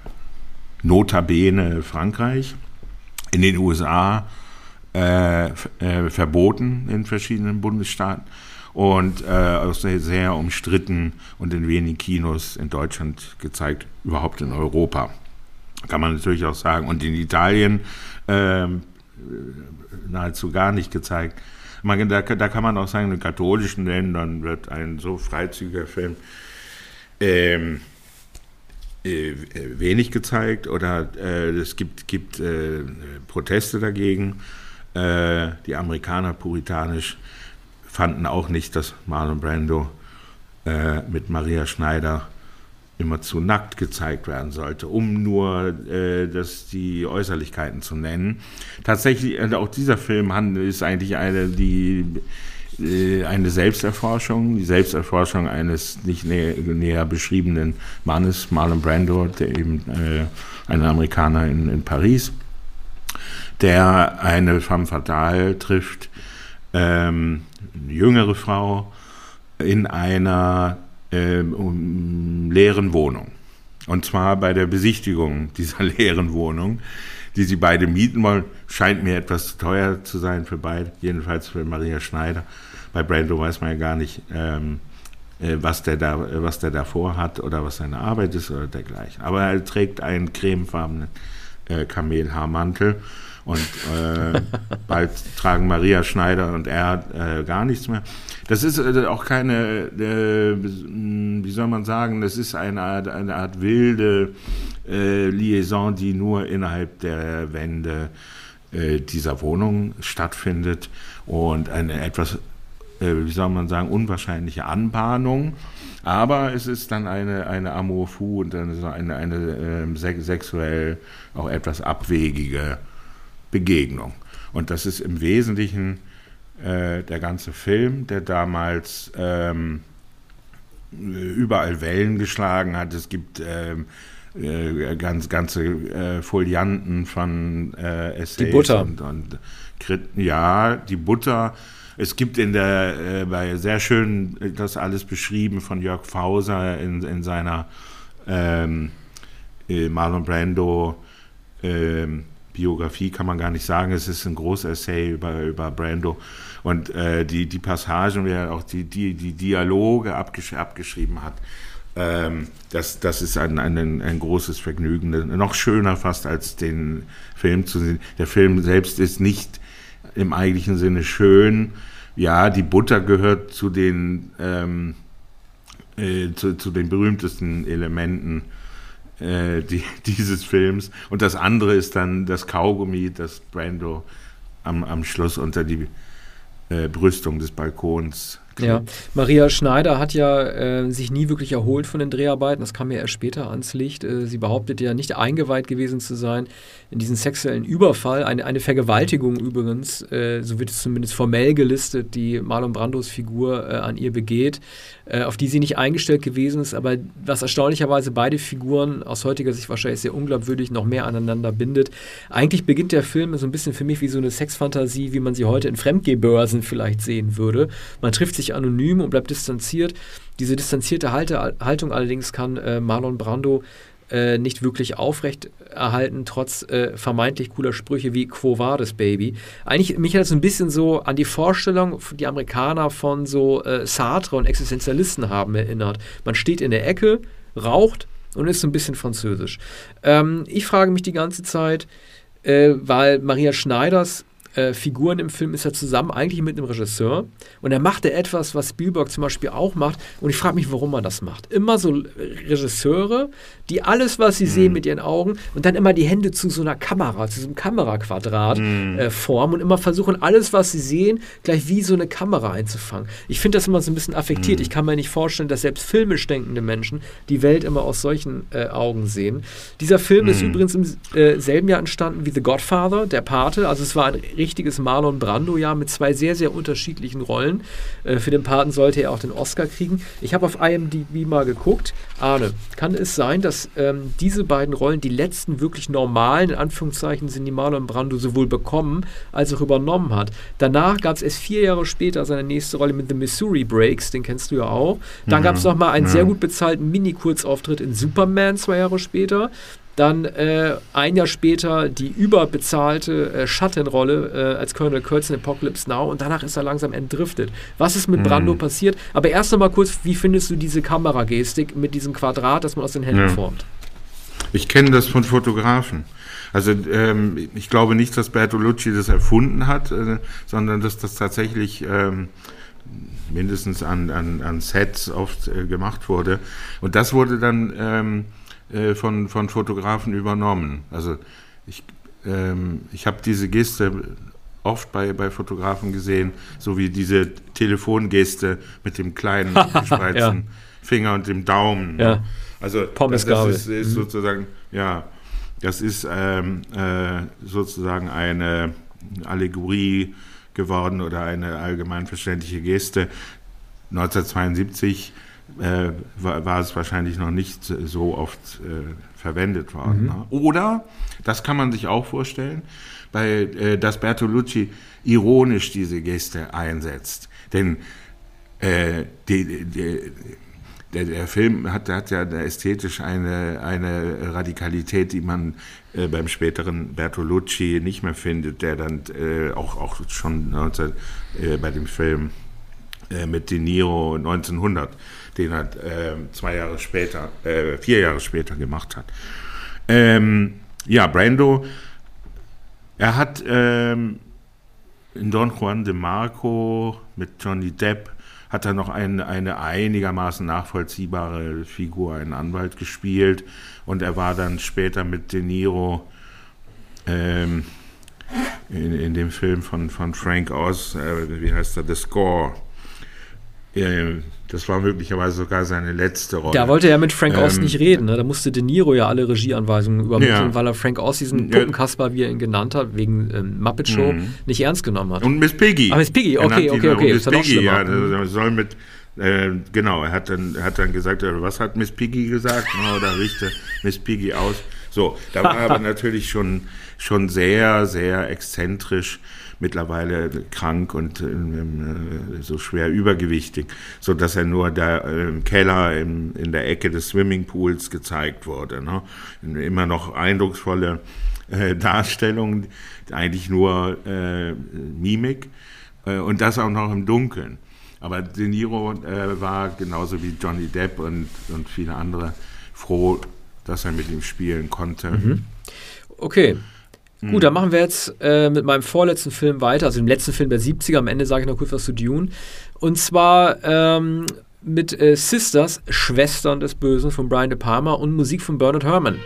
notabene Frankreich, in den U S A äh, äh, verboten in verschiedenen Bundesstaaten und äh, auch sehr, sehr umstritten und in wenigen Kinos in Deutschland gezeigt, überhaupt in Europa. Kann man natürlich auch sagen. Und in Italien äh, nahezu gar nicht gezeigt. Man, da, da kann man auch sagen, in katholischen Ländern wird ein so freizügiger Film ähm, äh, wenig gezeigt oder äh, es gibt, gibt äh, Proteste dagegen. Äh, die Amerikaner puritanisch fanden auch nicht, dass Marlon Brando äh, mit Maria Schneider immer zu nackt gezeigt werden sollte, um nur äh, das, die Äußerlichkeiten zu nennen. Tatsächlich, äh, auch dieser Film ist eigentlich eine, die, äh, eine Selbsterforschung, die Selbsterforschung eines nicht nä- näher beschriebenen Mannes, Marlon Brando, der eben äh, ein Amerikaner in, in Paris, der eine femme fatale trifft, ähm, eine jüngere Frau in einer ähm, um, leeren Wohnung. Und zwar bei der Besichtigung dieser leeren Wohnung, die sie beide mieten wollen, scheint mir etwas zu teuer zu sein für beide, jedenfalls für Maria Schneider. Bei Brando weiß man ja gar nicht, ähm, äh, was der da, was der da vorhat oder was seine Arbeit ist oder dergleichen. Aber er trägt einen cremefarbenen äh, Kamelhaarmantel. Und äh, bald tragen Maria Schneider und er äh, gar nichts mehr. Das ist äh, auch keine, äh, wie soll man sagen, das ist eine Art, eine Art wilde äh, Liaison, die nur innerhalb der Wände äh, dieser Wohnung stattfindet und eine etwas, äh, wie soll man sagen, unwahrscheinliche Anbahnung. Aber es ist dann eine, eine Amour fou und eine, eine, eine äh, sexuell auch etwas abwegige Begegnung. Und das ist im Wesentlichen äh, der ganze Film, der damals ähm, überall Wellen geschlagen hat. Es gibt ähm, äh, ganz, ganze äh, Folianten von äh, Essays. Die Butter. Und, und ja, die Butter. Es gibt in der, äh, bei sehr schön das alles beschrieben von Jörg Fauser in, in seiner ähm, äh, Marlon Brando ähm, Biografie kann man gar nicht sagen, es ist ein großes Essay über, über Brando und äh, die, die Passagen, wie er auch die, die, die Dialoge abgesch- abgeschrieben hat, ähm, das, das ist ein, ein, ein großes Vergnügen, noch schöner fast als den Film zu sehen. Der Film selbst ist nicht im eigentlichen Sinne schön, ja, die Butter gehört zu den, ähm, äh, zu, zu den berühmtesten Elementen Die, dieses Films. Und das andere ist dann das Kaugummi, das Brando am, am Schluss unter die äh, Brüstung des Balkons Ja, Maria Schneider hat ja äh, sich nie wirklich erholt von den Dreharbeiten. Das kam ja erst später ans Licht. Äh, sie behauptet ja nicht eingeweiht gewesen zu sein in diesen sexuellen Überfall. Eine, eine Vergewaltigung übrigens, äh, so wird es zumindest formell gelistet, die Marlon Brandos Figur äh, an ihr begeht, äh, auf die sie nicht eingestellt gewesen ist. Aber was erstaunlicherweise beide Figuren aus heutiger Sicht wahrscheinlich sehr unglaubwürdig noch mehr aneinander bindet. Eigentlich beginnt der Film so ein bisschen für mich wie so eine Sexfantasie, wie man sie heute in Fremdgehbörsen vielleicht sehen würde. Man trifft sich anonym und bleibt distanziert. Diese distanzierte Halte, Haltung allerdings kann äh, Marlon Brando äh, nicht wirklich aufrecht erhalten, trotz äh, vermeintlich cooler Sprüche wie Quo Vadis, Baby. Eigentlich, mich hat es ein bisschen so an die Vorstellung, die Amerikaner von so äh, Sartre und Existenzialisten haben erinnert. Man steht in der Ecke, raucht und ist so ein bisschen französisch. Ähm, ich frage mich die ganze Zeit, äh, weil Maria Schneiders äh, Figuren im Film ist er zusammen eigentlich mit einem Regisseur und er machte etwas, was Spielberg zum Beispiel auch macht und ich frage mich, warum man das macht. Immer so Regisseure, die alles, was sie mhm. sehen mit ihren Augen und dann immer die Hände zu so einer Kamera, zu so einem Kameraquadrat mhm. äh, formen und immer versuchen, alles, was sie sehen, gleich wie so eine Kamera einzufangen. Ich finde das immer so ein bisschen affektiert. Mhm. Ich kann mir nicht vorstellen, dass selbst filmisch denkende Menschen die Welt immer aus solchen äh, Augen sehen. Dieser Film mhm. ist übrigens im äh, selben Jahr entstanden wie The Godfather, der Pate. Also es war ein richtiges Marlon Brando-Jahr mit zwei sehr, sehr unterschiedlichen Rollen. Äh, für den Paten sollte er auch den Oscar kriegen. Ich habe auf I M D B mal geguckt. Arne, kann es sein, dass ähm, diese beiden Rollen die letzten wirklich normalen, in Anführungszeichen, sind, die Marlon Brando sowohl bekommen als auch übernommen hat? Danach gab es erst vier Jahre später seine nächste Rolle mit The Missouri Breaks, den kennst du ja auch. Dann mhm. gab es nochmal einen ja. sehr gut bezahlten Mini-Kurzauftritt in Superman zwei Jahre später. Dann äh, ein Jahr später die überbezahlte äh, Schattenrolle äh, als Colonel Kurtz in Apocalypse Now und danach ist er langsam entdriftet. Was ist mit mhm. Brando passiert? Aber erst noch mal kurz, wie findest du diese Kameragestik mit diesem Quadrat, das man aus den Händen ja. formt? Ich kenne das von Fotografen. Also ähm, ich glaube nicht, dass Bertolucci das erfunden hat, äh, sondern dass das tatsächlich ähm, mindestens an, an, an Sets oft äh, gemacht wurde. Und das wurde dann ähm, äh, von, von Fotografen übernommen. Also ich, ähm, ich habe diese Geste oft bei, bei Fotografen gesehen, so wie diese Telefongeste mit dem kleinen gespreizten ja. Finger und dem Daumen. Ja. Also das, das ist, ist mhm. sozusagen, ja, das ist ähm, äh, sozusagen eine Allegorie geworden oder eine allgemein verständliche Geste. neunzehnhundertzweiundsiebzig äh, war, war es wahrscheinlich noch nicht so oft äh, verwendet worden. Mhm. Ne? Oder, das kann man sich auch vorstellen, bei, äh, dass Bertolucci ironisch diese Geste einsetzt. Denn äh, die, die, der, der Film hat, hat ja ästhetisch eine, eine Radikalität, die man äh, beim späteren Bertolucci nicht mehr findet, der dann äh, auch, auch schon neunzehn, äh, bei dem Film äh, mit De Niro neunzehnhundert, den er äh, zwei Jahre später, äh, vier Jahre später gemacht hat. Ähm, ja, Brando, er hat ähm, in Don Juan de Marco mit Johnny Depp hat er noch eine, eine einigermaßen nachvollziehbare Figur, einen Anwalt gespielt. Und er war dann später mit De Niro ähm, in, in dem Film von, von Frank Oz, äh, wie heißt er, The Score. Äh, das war möglicherweise sogar seine letzte Rolle. Da wollte er mit Frank Oz ähm, nicht reden. Ne? Da musste De Niro ja alle Regieanweisungen übermitteln, ja. weil er Frank Oz, diesen Puppenkasper, wie er ihn genannt hat, wegen ähm, Muppet Show, mhm. nicht ernst genommen hat. Und Miss Piggy. Ah, Miss Piggy, okay, okay, okay. Miss Piggy, ja, das soll mit, äh, genau, er hat dann, hat dann gesagt, was hat Miss Piggy gesagt? Oh, da richte Miss Piggy aus. So, da war er aber natürlich schon, schon sehr, sehr exzentrisch, mittlerweile krank und äh, so schwer übergewichtig, sodass er nur da äh, im Keller im, in der Ecke des Swimmingpools gezeigt wurde. Ne? Immer noch eindrucksvolle äh, Darstellungen, eigentlich nur äh, Mimik äh, und das auch noch im Dunkeln. Aber De Niro äh, war genauso wie Johnny Depp und, und viele andere froh, dass er mit ihm spielen konnte. Mhm. Okay. Gut, dann machen wir jetzt äh, mit meinem vorletzten Film weiter, also dem letzten Film der siebziger. Am Ende sage ich noch kurz was zu Dune. Und zwar ähm, mit äh, Sisters, Schwestern des Bösen von Brian De Palma und Musik von Bernard Herrmann.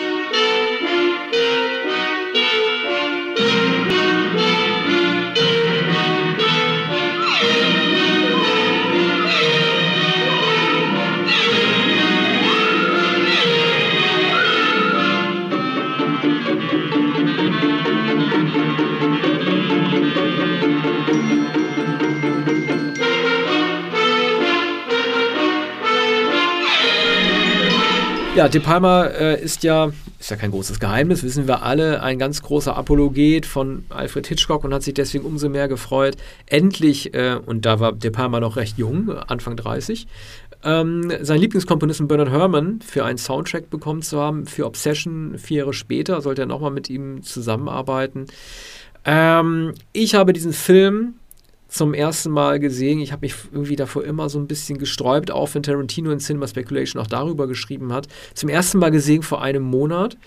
Ja, De Palma äh, ist ja, ist ja kein großes Geheimnis, wissen wir alle, ein ganz großer Apologet von Alfred Hitchcock und hat sich deswegen umso mehr gefreut, endlich, äh, und da war De Palma noch recht jung, Anfang dreißig, ähm, seinen Lieblingskomponisten Bernard Herrmann für einen Soundtrack bekommen zu haben, für Obsession vier Jahre später, sollte er nochmal mit ihm zusammenarbeiten. Ähm, ich habe diesen Film zum ersten Mal gesehen. Ich habe mich irgendwie davor immer so ein bisschen gesträubt, auch wenn Tarantino in Cinema Speculation auch darüber geschrieben hat. Zum ersten Mal gesehen vor einem Monat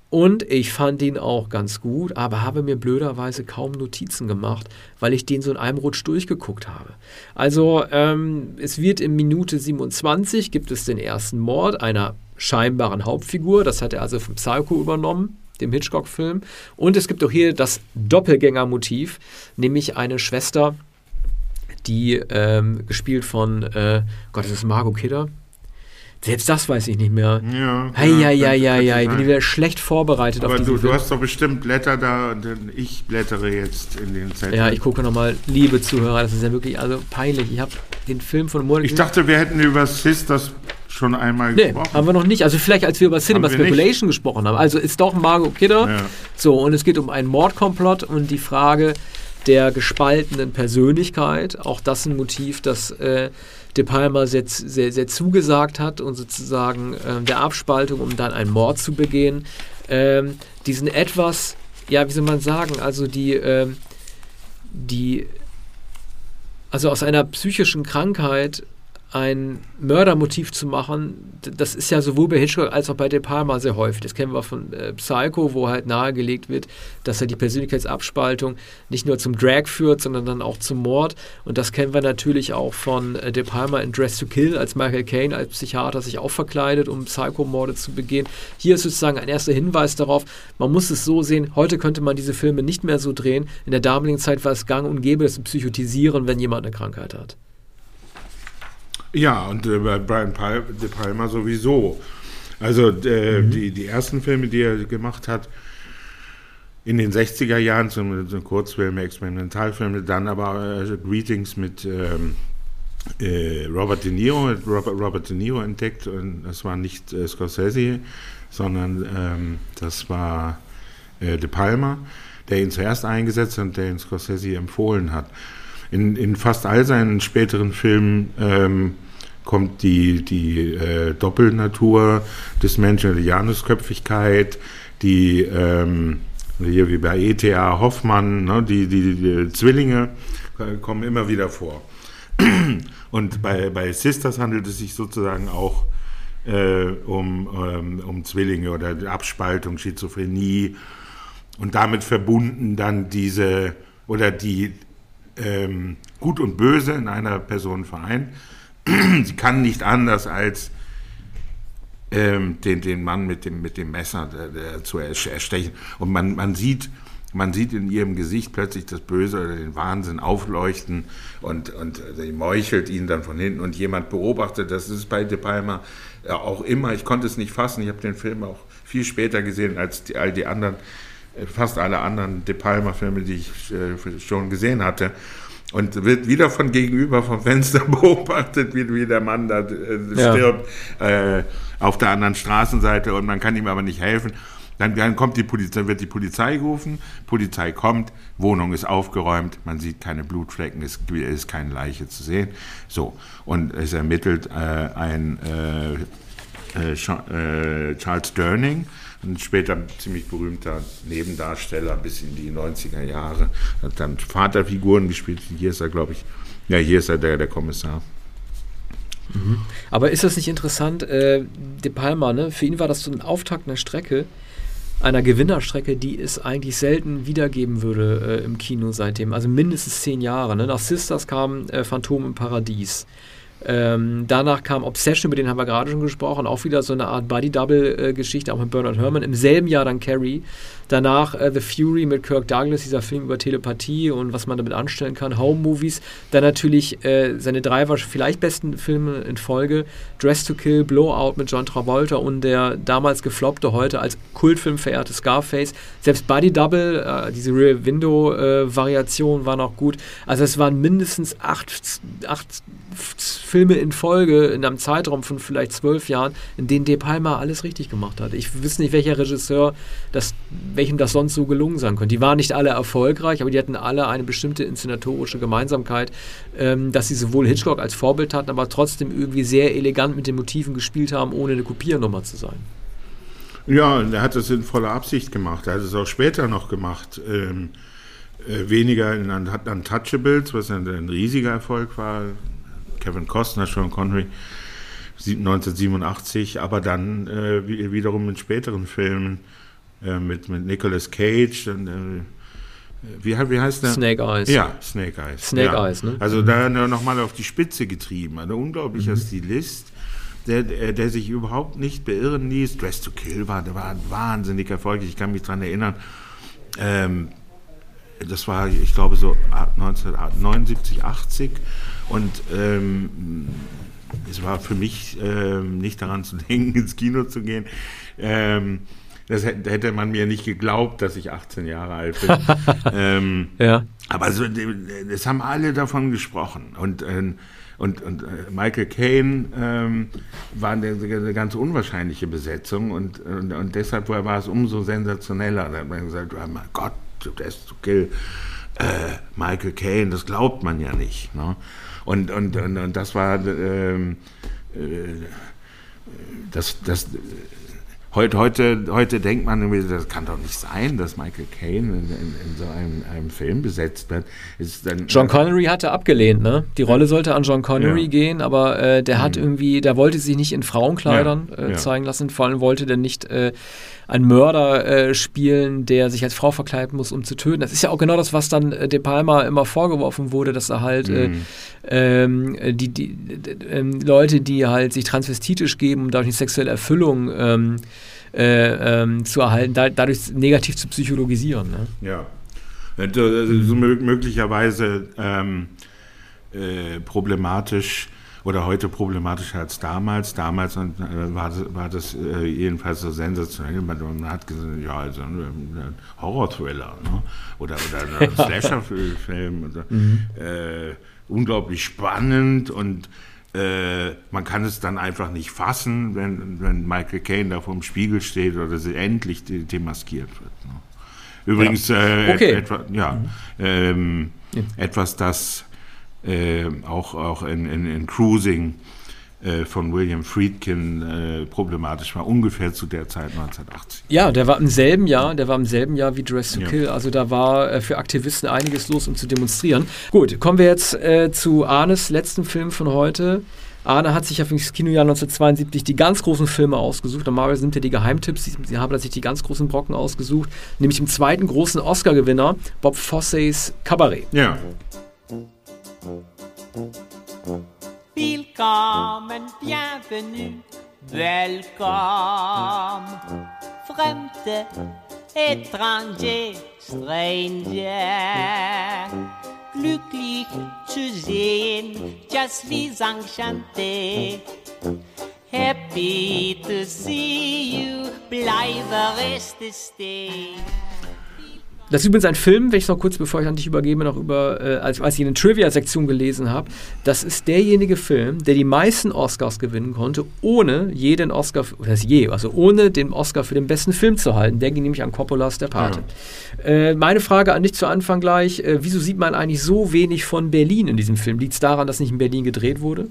Und ich fand ihn auch ganz gut, aber habe mir blöderweise kaum Notizen gemacht, weil ich den so in einem Rutsch durchgeguckt habe. Also ähm, es wird in Minute siebenundzwanzig, gibt es den ersten Mord einer scheinbaren Hauptfigur. Das hat er also von Psycho übernommen, dem Hitchcock-Film. Und es gibt auch hier das Doppelgänger-Motiv, nämlich eine Schwester, die ähm, gespielt von, äh, Gott, das ist Margot Kidder. Selbst das weiß ich nicht mehr. Ja, Hei, ja, ja, ja, kann- ja, kann ich bin sein. wieder schlecht vorbereitet Aber auf diesen du, Film. du hast doch bestimmt Blätter da und dann ich blättere jetzt in den Zettel. Ja, ich gucke nochmal, liebe Zuhörer, das ist ja wirklich also peinlich. Ich habe den Film von Monat Ich dachte, wir hätten über Sisters schon einmal Nee, gesprochen. haben wir noch nicht. Also vielleicht, als wir über Cinema Haben wir nicht. Speculation gesprochen haben. Also ist doch Margot Kidder. Ja. So, und es geht um einen Mordkomplott und die Frage der gespaltenen Persönlichkeit. Auch das ein Motiv, das äh, De Palma sehr, sehr, sehr zugesagt hat und sozusagen äh, der Abspaltung, um dann einen Mord zu begehen. Ähm, diesen etwas, ja, wie soll man sagen, also die, ähm, die, also aus einer psychischen Krankheit ein Mördermotiv zu machen, d- das ist ja sowohl bei Hitchcock als auch bei De Palma sehr häufig. Das kennen wir von äh, Psycho, wo halt nahegelegt wird, dass er die Persönlichkeitsabspaltung nicht nur zum Drag führt, sondern dann auch zum Mord. Und das kennen wir natürlich auch von äh, De Palma in Dress to Kill, als Michael Caine als Psychiater sich auch verkleidet, um Psycho-Morde zu begehen. Hier ist sozusagen ein erster Hinweis darauf, man muss es so sehen, heute könnte man diese Filme nicht mehr so drehen. In der damaligen Zeit war es gang und gäbe, das zu psychotisieren, wenn jemand eine Krankheit hat. Ja, und äh, bei Brian Pal- De Palma sowieso. Also äh, Mhm. die, die ersten Filme, die er gemacht hat, in den sechziger Jahren, so, so Kurzfilme, Experimentalfilme, dann aber äh, Greetings mit ähm, äh, Robert De Niro, Robert, Robert De Niro entdeckt. Und das war nicht äh, Scorsese, sondern ähm, das war äh, De Palma, der ihn zuerst eingesetzt hat und der ihn Scorsese empfohlen hat. In, in fast all seinen späteren Filmen ähm, kommt die, die äh, Doppelnatur des Menschen, die Janusköpfigkeit, die, ähm, hier wie bei E T A Hoffmann, ne, die, die, die Zwillinge äh, kommen immer wieder vor. Und bei, bei Sisters handelt es sich sozusagen auch äh, um, ähm, um Zwillinge oder Abspaltung, Schizophrenie und damit verbunden dann diese oder die Ähm, Gut und Böse in einer Person vereint. Sie kann nicht anders als ähm, den, den Mann mit dem, mit dem Messer der, der zu erstechen. Und man, man, sieht, man sieht in ihrem Gesicht plötzlich das Böse oder den Wahnsinn aufleuchten und, und sie meuchelt ihn dann von hinten und jemand beobachtet. Das ist bei De Palma ja, auch immer. Ich konnte es nicht fassen. Ich habe den Film auch viel später gesehen als die, all die anderen fast alle anderen De Palma-Filme, die ich äh, schon gesehen hatte. Und wird wieder von gegenüber vom Fenster beobachtet, wie, wie der Mann da äh, Ja. stirbt äh, auf der anderen Straßenseite und man kann ihm aber nicht helfen. Dann, dann kommt die Polizei, wird die Polizei gerufen, Polizei kommt, Wohnung ist aufgeräumt, man sieht keine Blutflecken, es ist keine Leiche zu sehen. So, und es ermittelt äh, ein äh, äh, Charles Durning, ein später ziemlich berühmter Nebendarsteller bis in die neunziger Jahre. Hat dann Vaterfiguren gespielt. Hier ist er, glaube ich, ja, hier ist er der, der Kommissar. Mhm. Aber ist das nicht interessant, äh, De Palma, ne? Für ihn war das so ein Auftakt einer Strecke, einer Gewinnerstrecke, die es eigentlich selten wiedergeben würde äh, im Kino seitdem. Also mindestens zehn Jahre. Ne? Nach Sisters kam äh, Phantom im Paradies. Ähm, danach kam Obsession, über den haben wir gerade schon gesprochen, auch wieder so eine Art Buddy-Double-Geschichte, auch mit Bernard Herrmann. Im selben Jahr dann Carrie. Danach äh, The Fury mit Kirk Douglas, dieser Film über Telepathie und was man damit anstellen kann. Home-Movies. Dann natürlich äh, seine drei vielleicht besten Filme in Folge. Dress to Kill, Blowout mit John Travolta und der damals gefloppte, heute als Kultfilm verehrte Scarface. Selbst Buddy-Double, äh, diese Rear Window-Variation äh, war noch gut. Also es waren mindestens acht, acht Filme in Folge in einem Zeitraum von vielleicht zwölf Jahren, in denen De Palma alles richtig gemacht hat. Ich weiß nicht, welcher Regisseur, das, welchem das sonst so gelungen sein könnte. Die waren nicht alle erfolgreich, aber die hatten alle eine bestimmte inszenatorische Gemeinsamkeit, ähm, dass sie sowohl Hitchcock als Vorbild hatten, aber trotzdem irgendwie sehr elegant mit den Motiven gespielt haben, ohne eine Kopiernummer zu sein. Ja, er hat es in voller Absicht gemacht. Er hat es auch später noch gemacht. Ähm, äh, weniger in Untouchables, was ein, ein riesiger Erfolg war. Kevin Costner, Sean Connery, neunzehnhundertsiebenundachtzig, aber dann äh, wiederum in späteren Filmen äh, mit, mit Nicolas Cage. Und, äh, wie, wie heißt der? Snake Eyes. Ja, Snake Eyes. Snake ja. Eyes, ne? Also da nochmal auf die Spitze getrieben. Ein unglaublicher mhm. Stilist, der, der, der sich überhaupt nicht beirren ließ. Dress to Kill war, der war wahnsinnig erfolgreich. Ich kann mich daran erinnern, ähm, das war, ich glaube, so neunzehnhundertneunundsiebzig, achtzig und ähm, es war für mich ähm, nicht daran zu denken, ins Kino zu gehen. Ähm, das hätte, hätte man mir nicht geglaubt, dass ich achtzehn Jahre alt bin. ähm, ja. Aber so, es haben alle davon gesprochen. Und, äh, und, und äh, Michael Caine ähm, war eine, eine ganz unwahrscheinliche Besetzung und, und, und deshalb war, war es umso sensationeller. Da hat man gesagt, oh mein Gott, Dress to Kill, äh, Michael Caine, das glaubt man ja nicht. Ne? Und, und, und, und das war ähm, äh, das, das Heute, heute, heute denkt man irgendwie, das kann doch nicht sein, dass Michael Caine in, in, in so einem, einem Film besetzt wird. Ist dann, John Connery hatte abgelehnt, ne? Die Rolle sollte an John Connery ja. gehen, aber äh, der hat mhm. irgendwie, der wollte sich nicht in Frauenkleidern ja. äh, zeigen ja. lassen. Vor allem wollte der nicht äh, einen Mörder äh, spielen, der sich als Frau verkleiden muss, um zu töten. Das ist ja auch genau das, was dann äh, De Palma immer vorgeworfen wurde, dass er halt mhm. äh, äh, die, die äh, äh, Leute, die halt sich transvestitisch geben, um dadurch eine sexuelle Erfüllung ähm, Äh, ähm, zu erhalten, da, dadurch negativ zu psychologisieren. Ne? Ja, also, so möglicherweise ähm, äh, problematisch oder heute problematischer als damals. Damals äh, war, war das äh, jedenfalls so sensationell. Man, man hat gesagt, ja, also ein Horror-Thriller, ne? oder, oder ein Slasher-Film. Oder, mhm. äh, unglaublich spannend und Äh, man kann es dann einfach nicht fassen, wenn, wenn Michael Caine da vor dem Spiegel steht oder sie endlich de- demaskiert wird. Ne? Übrigens, ja. äh, okay. et- etwa, ja, mhm. ähm, ja. etwas, das äh, auch, auch in, in, in Cruising äh, von William Friedkin äh, problematisch war, ungefähr zu der Zeit neunzehnhundertachtzig. Ja, der war im selben Jahr, der war im selben Jahr wie Dress to ja. Kill, also da war äh, für Aktivisten einiges los, um zu demonstrieren. Gut, kommen wir jetzt äh, zu Arnes letzten Film von heute. Arne hat sich ja für das Kinojahr neunzehnhundertzweiundsiebzig die ganz großen Filme ausgesucht. Normalerweise sind ja die Geheimtipps, sie, sie haben sich die ganz großen Brocken ausgesucht, nämlich im zweiten großen Oscar-Gewinner, Bob Fosse's Cabaret. Ja. Willkommen, bienvenue, welcome, fremde, étranger, stranger, glücklich zu sehen, just vis enchanté, happy to see you, bleibe reste stay. Das ist übrigens ein Film, wenn ich noch kurz, bevor ich an dich übergebe, noch über, äh, als, als ich in der Trivia-Sektion gelesen habe, das ist derjenige Film, der die meisten Oscars gewinnen konnte, ohne jeden Oscar, oder je, also ohne den Oscar für den besten Film zu halten. Der ging nämlich an Coppolas Der Pate. Ja. Äh, meine Frage an dich zu Anfang gleich, äh, wieso sieht man eigentlich so wenig von Berlin in diesem Film? Liegt es daran, dass nicht in Berlin gedreht wurde?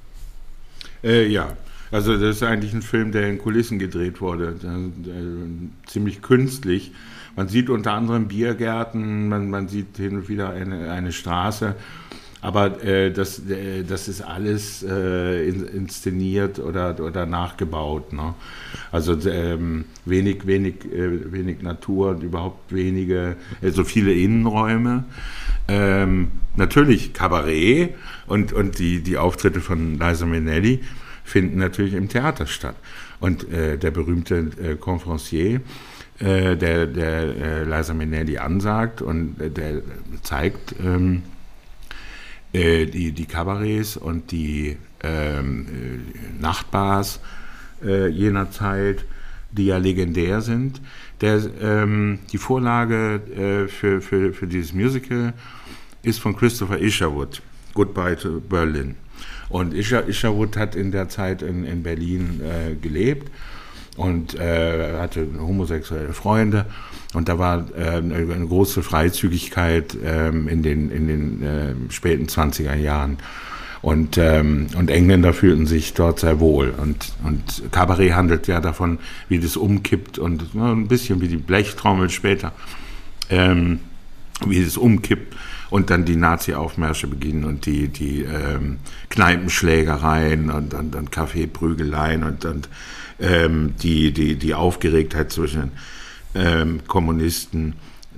Äh, ja. Also das ist eigentlich ein Film, der in Kulissen gedreht wurde, der, der, ziemlich künstlich. Man sieht unter anderem Biergärten, man, man sieht hin und wieder eine, eine Straße, aber äh, das, äh, das ist alles äh, in, inszeniert oder, oder nachgebaut. Ne? Also ähm, wenig, wenig, äh, wenig Natur und überhaupt wenige, äh, so viele Innenräume. Ähm, natürlich Kabarett und, und die, die Auftritte von Liza Minnelli finden natürlich im Theater statt. Und äh, der berühmte äh, Conferencier, äh, der, der äh, Liza Minnelli ansagt und äh, der zeigt ähm, äh, die, die Kabarets und die ähm, äh, Nachtbars äh, jener Zeit, die ja legendär sind. Der, ähm, die Vorlage äh, für, für, für dieses Musical ist von Christopher Isherwood, Goodbye to Berlin. Und Isher, Isherwood hat in der Zeit in, in Berlin äh, gelebt und äh, hatte homosexuelle Freunde. Und da war äh, eine große Freizügigkeit äh, in den, in den äh, späten zwanziger Jahren. Und, ähm, und Engländer fühlten sich dort sehr wohl. Und, und Kabarett handelt ja davon, wie das umkippt und na, ein bisschen wie die Blechtrommel später, ähm, wie das umkippt. Und dann die Nazi-Aufmärsche beginnen und die, die ähm, Kneipenschlägereien und dann, dann Kaffeeprügeleien und, und ähm, die, die, die Aufgeregtheit zwischen ähm, Kommunisten,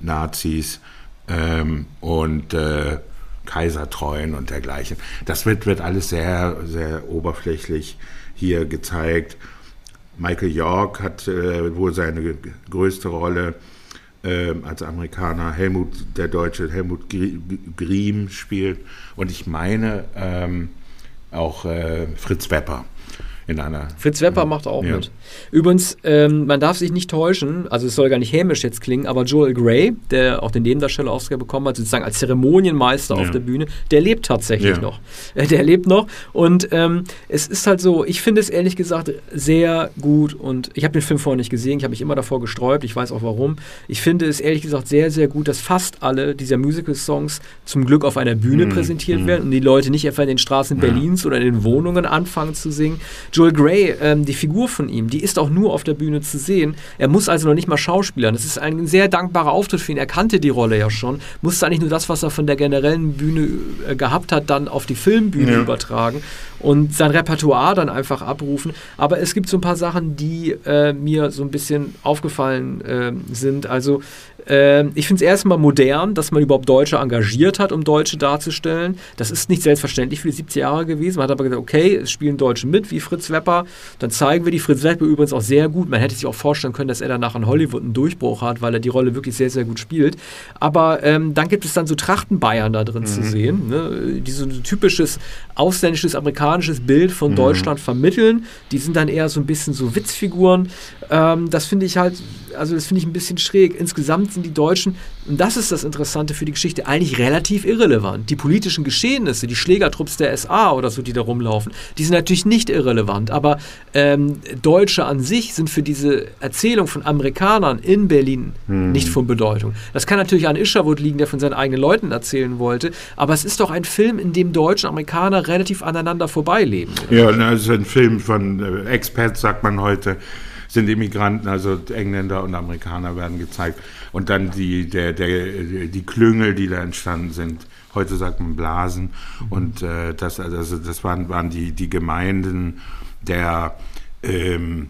Nazis ähm, und äh, Kaisertreuen und dergleichen. Das wird, wird alles sehr, sehr oberflächlich hier gezeigt. Michael York hat äh, wohl seine g- größte Rolle äh, als Amerikaner. Helmut, der Deutsche Helmut Gr- Griem spielt. Und ich meine ähm, auch äh, Fritz Wepper. In einer, Fritz Wepper macht auch ja. mit. Übrigens, ähm, man darf sich nicht täuschen, also es soll gar nicht hämisch jetzt klingen, aber Joel Grey, der auch den Nebendarsteller Oscar bekommen hat, sozusagen als Zeremonienmeister Ja. auf der Bühne, der lebt tatsächlich Ja. noch. Äh, der lebt noch und ähm, es ist halt so, ich finde es ehrlich gesagt sehr gut und ich habe den Film vorher nicht gesehen, ich habe mich immer davor gesträubt, ich weiß auch warum. Ich finde es ehrlich gesagt sehr, sehr gut, dass fast alle dieser Musical-Songs zum Glück auf einer Bühne Mhm. präsentiert Mhm. werden und die Leute nicht etwa in den Straßen Ja. Berlins oder in den Wohnungen anfangen zu singen. Joel Grey, ähm, die Figur von ihm, die ist auch nur auf der Bühne zu sehen. Er muss also noch nicht mal schauspielern. Das ist ein sehr dankbarer Auftritt für ihn. Er kannte die Rolle ja schon. Musste eigentlich nur das, was er von der generellen Bühne äh, gehabt hat, dann auf die Filmbühne Ja. übertragen und sein Repertoire dann einfach abrufen. Aber es gibt so ein paar Sachen, die äh, mir so ein bisschen aufgefallen äh, sind. Also äh, ich finde es erstmal modern, dass man überhaupt Deutsche engagiert hat, um Deutsche darzustellen. Das ist nicht selbstverständlich für die siebziger Jahre gewesen. Man hat aber gesagt, okay, es spielen Deutsche mit, wie Fritz Wepper. Dann zeigen wir die. Fritz Wepper übrigens auch sehr gut. Man hätte sich auch vorstellen können, dass er danach in Hollywood einen Durchbruch hat, weil er die Rolle wirklich sehr, sehr gut spielt. Aber ähm, dann gibt es dann so Trachtenbayern da drin mhm. zu sehen, ne? Die so ein typisches ausländisches, amerikanisches Bild von mhm. Deutschland vermitteln. Die sind dann eher so ein bisschen so Witzfiguren. Ähm, das finde ich halt, also das finde ich ein bisschen schräg. Insgesamt sind die Deutschen, und das ist das Interessante für die Geschichte, eigentlich relativ irrelevant. Die politischen Geschehnisse, die Schlägertrupps der S A oder so, die da rumlaufen, die sind natürlich nicht irrelevant, aber ähm, Deutsche an sich sind für diese Erzählung von Amerikanern in Berlin hm. nicht von Bedeutung. Das kann natürlich an Isherwood liegen, der von seinen eigenen Leuten erzählen wollte, aber es ist doch ein Film, in dem Deutsche und Amerikaner relativ aneinander vorbeileben. Ja, das ist ein Film von äh, Expats, sagt man heute, sind Immigranten, also Engländer und Amerikaner werden gezeigt. Und dann die, der, der, die Klüngel, die da entstanden sind. Heute sagt man Blasen. Und äh, das, also das waren, waren die, die Gemeinden der ähm,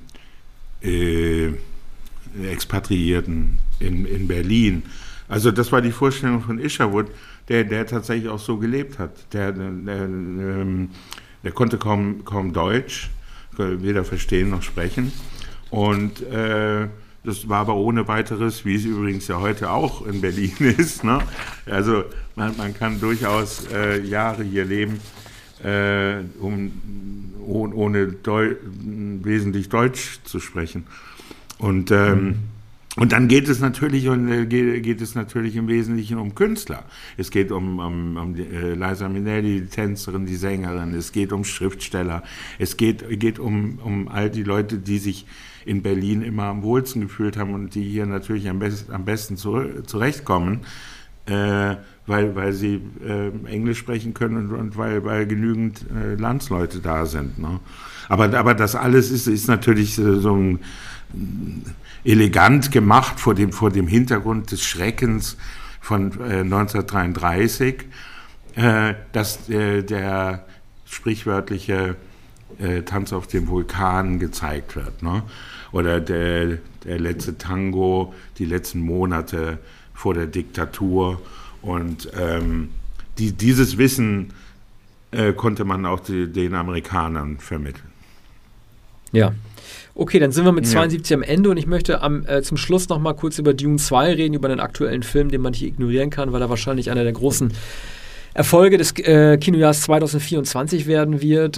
äh, Expatriierten in, in Berlin. Also das war die Vorstellung von Isherwood, der, der tatsächlich auch so gelebt hat. Der, der, der, der konnte kaum, kaum Deutsch, weder verstehen noch sprechen. Und äh, das war aber ohne weiteres, wie es übrigens ja heute auch in Berlin ist. Ne? Also man, man kann durchaus äh, Jahre hier leben, äh, um oh, ohne Deu- wesentlich Deutsch zu sprechen. Und ähm, mhm. Und dann geht es natürlich und äh, geht, geht es natürlich im Wesentlichen um Künstler. Es geht um, um, um die, äh, Liza Minnelli, die Tänzerin, die Sängerin. Es geht um Schriftsteller. Es geht, geht um, um all die Leute, die sich in Berlin immer am wohlsten gefühlt haben und die hier natürlich am, best, am besten zu, zurechtkommen, äh, weil, weil sie äh, Englisch sprechen können und, und weil, weil genügend äh, Landsleute da sind. Ne? Aber, aber das alles ist, ist natürlich äh, so ein elegant gemacht vor dem, vor dem Hintergrund des Schreckens von äh, neunzehnhundertdreiunddreißig, äh, dass äh, der sprichwörtliche äh, Tanz auf dem Vulkan gezeigt wird. Ne? Oder der, der letzte Tango, die letzten Monate vor der Diktatur. Und ähm, die, dieses Wissen äh, konnte man auch die, den Amerikanern vermitteln. Ja. Okay, dann sind wir mit zweiundsiebzig ja. am Ende und ich möchte am, äh, zum Schluss noch mal kurz über Dune zwei reden, über einen aktuellen Film, den man nicht ignorieren kann, weil er wahrscheinlich einer der großen Erfolge des äh, Kinojahres zweitausendvierundzwanzig werden wird.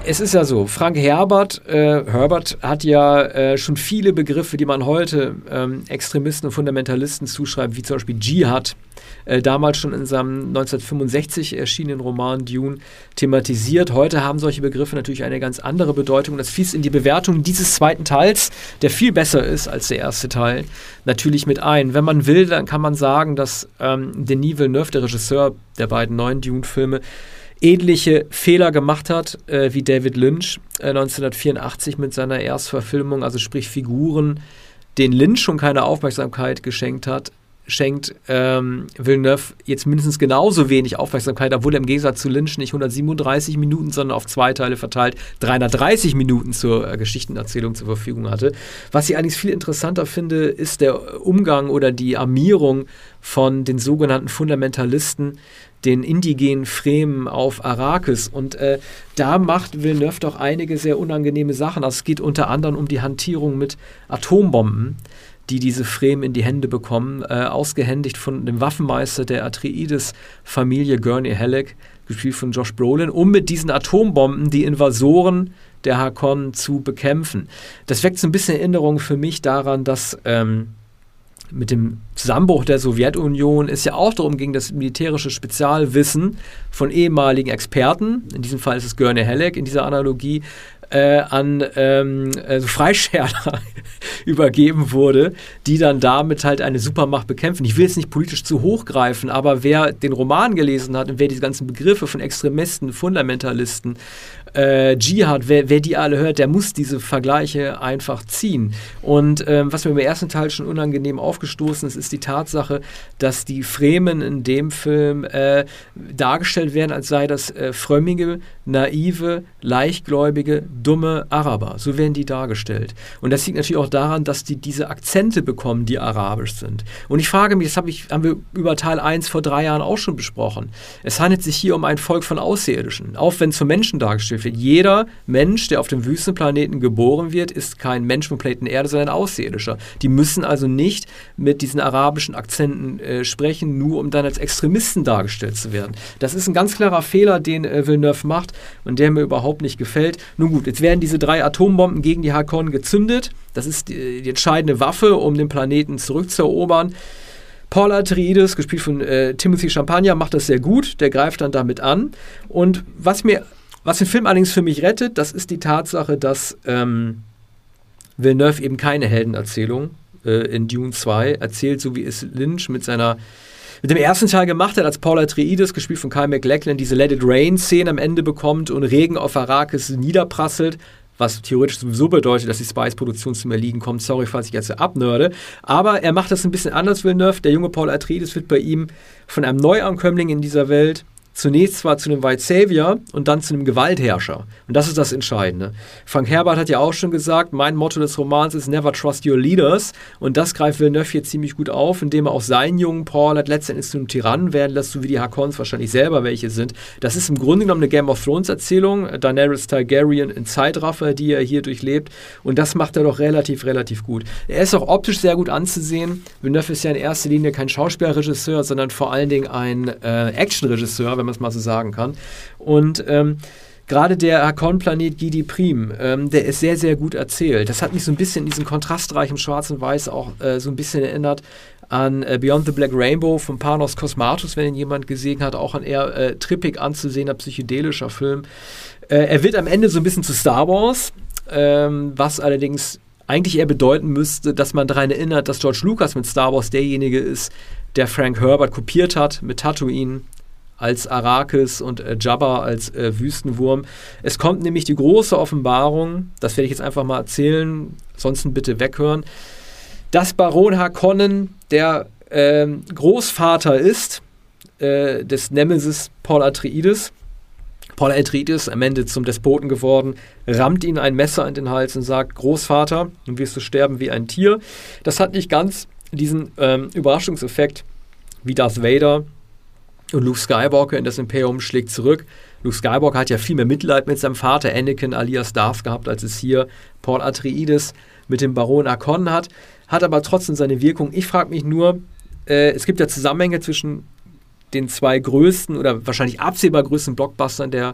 Es ist ja so, Frank Herbert, äh, Herbert hat ja äh, schon viele Begriffe, die man heute ähm, Extremisten und Fundamentalisten zuschreibt, wie zum Beispiel Dschihad, äh, damals schon in seinem neunzehnhundertfünfundsechzig erschienenen Roman Dune thematisiert. Heute haben solche Begriffe natürlich eine ganz andere Bedeutung. Das fließt in die Bewertung dieses zweiten Teils, der viel besser ist als der erste Teil, natürlich mit ein. Wenn man will, dann kann man sagen, dass ähm, Denis Villeneuve, der Regisseur der beiden neuen Dune-Filme, ähnliche Fehler gemacht hat, äh, wie David Lynch äh, neunzehnhundertvierundachtzig mit seiner Erstverfilmung, also sprich Figuren, denen Lynch schon keine Aufmerksamkeit geschenkt hat, schenkt ähm, Villeneuve jetzt mindestens genauso wenig Aufmerksamkeit, obwohl er im Gegensatz zu Lynch nicht hundertsiebenunddreißig Minuten, sondern auf zwei Teile verteilt dreihundertdreißig Minuten zur äh, Geschichtenerzählung zur Verfügung hatte. Was ich allerdings viel interessanter finde, ist der Umgang oder die Armierung von den sogenannten Fundamentalisten, den indigenen Fremen auf Arrakis. Und äh, da macht Villeneuve doch einige sehr unangenehme Sachen. Also es geht unter anderem um die Hantierung mit Atombomben, die diese Fremen in die Hände bekommen, äh, ausgehändigt von dem Waffenmeister der Atreides-Familie, Gurney Halleck, gespielt von Josh Brolin, um mit diesen Atombomben die Invasoren der Harkonnen zu bekämpfen. Das weckt so ein bisschen Erinnerung für mich daran, dass ähm, mit dem Zusammenbruch der Sowjetunion es ja auch darum ging, das militärische Spezialwissen von ehemaligen Experten, in diesem Fall ist es Gurney Halleck in dieser Analogie, äh, an ähm, also Freischärler übergeben wurde, die dann damit halt eine Supermacht bekämpfen. Ich will jetzt nicht politisch zu hoch greifen, aber wer den Roman gelesen hat und wer diese ganzen Begriffe von Extremisten, Fundamentalisten, äh, Dschihad, wer, wer die alle hört, der muss diese Vergleiche einfach ziehen. Und ähm, was mir im ersten Teil schon unangenehm aufgestoßen ist, ist die Tatsache, dass die Fremen in dem Film äh, dargestellt werden, als sei das äh, frömmige, naive, leichtgläubige, dumme Araber. So werden die dargestellt. Und das liegt natürlich auch daran, dass die diese Akzente bekommen, die arabisch sind. Und ich frage mich, das hab ich, haben wir über Teil eins vor drei Jahren auch schon besprochen. Es handelt sich hier um ein Volk von Außerirdischen. Auch wenn zum Menschen dargestellt wird. Jeder Mensch, der auf dem Wüstenplaneten geboren wird, ist kein Mensch vom Planeten Erde, sondern ein Außerirdischer. Die müssen also nicht mit diesen arabischen Akzenten äh, sprechen, nur um dann als Extremisten dargestellt zu werden. Das ist ein ganz klarer Fehler, den äh, Villeneuve macht und der mir überhaupt nicht gefällt. Nun gut, jetzt werden diese drei Atombomben gegen die Harkonnen gezündet. Das ist die, die entscheidende Waffe, um den Planeten zurückzuerobern. Paul Atreides, gespielt von äh, Timothy Champagner, macht das sehr gut. Der greift dann damit an. Und was mir, was den Film allerdings für mich rettet, das ist die Tatsache, dass ähm, Villeneuve eben keine Heldenerzählung äh, in Dune zwei erzählt, so wie es Lynch mit seiner mit dem ersten Teil gemacht hat, als Paul Atreides, gespielt von Kyle MacLachlan, diese Let It Rain-Szene am Ende bekommt und Regen auf Arrakis niederprasselt, was theoretisch sowieso bedeutet, dass die Spice-Produktion zum Erliegen kommt. Sorry, falls ich jetzt so abnörde. Aber er macht das ein bisschen anders, Villeneuve. Der junge Paul Atreides wird bei ihm von einem Neuankömmling in dieser Welt zunächst zwar zu einem White Savior und dann zu einem Gewaltherrscher. Und das ist das Entscheidende. Frank Herbert hat ja auch schon gesagt, mein Motto des Romans ist Never Trust Your Leaders. Und das greift Villeneuve hier ziemlich gut auf, indem er auch seinen jungen Paul hat letztendlich zu einem Tyrannen werden lässt, so wie die Harkonnens wahrscheinlich selber welche sind. Das ist im Grunde genommen eine Game of Thrones Erzählung. Daenerys Targaryen in Zeitraffer, die er hier durchlebt. Und das macht er doch relativ, relativ gut. Er ist auch optisch sehr gut anzusehen. Villeneuve ist ja in erster Linie kein Schauspielregisseur, sondern vor allen Dingen ein äh, Actionregisseur, wenn man es mal so sagen kann. Und ähm, gerade der Harkonnen-Planet Gidi Prim, ähm, der ist sehr, sehr gut erzählt. Das hat mich so ein bisschen in diesem kontrastreichen Schwarz und Weiß auch äh, so ein bisschen erinnert an äh, Beyond the Black Rainbow von Panos Cosmatos, wenn ihn jemand gesehen hat, auch ein eher äh, trippig anzusehender psychedelischer Film. Äh, er wird am Ende so ein bisschen zu Star Wars, ähm, was allerdings eigentlich eher bedeuten müsste, dass man daran erinnert, dass George Lucas mit Star Wars derjenige ist, der Frank Herbert kopiert hat mit Tatooine als Arrakis und äh, Jabba als äh, Wüstenwurm. Es kommt nämlich die große Offenbarung, das werde ich jetzt einfach mal erzählen, sonst bitte weghören, dass Baron Harkonnen der äh, Großvater ist äh, des Nemesis Paul Atreides. Paul Atreides, am Ende zum Despoten geworden, rammt ihn ein Messer in den Hals und sagt, Großvater, nun wirst du sterben wie ein Tier. Das hat nicht ganz diesen ähm, Überraschungseffekt wie Darth Vader und Luke Skywalker in das Imperium schlägt zurück. Luke Skywalker hat ja viel mehr Mitleid mit seinem Vater Anakin alias Darth gehabt, als es hier Paul Atreides mit dem Baron Harkonnen hat. Hat aber trotzdem seine Wirkung. Ich frage mich nur, äh, es gibt ja Zusammenhänge zwischen den zwei größten oder wahrscheinlich absehbar größten Blockbustern der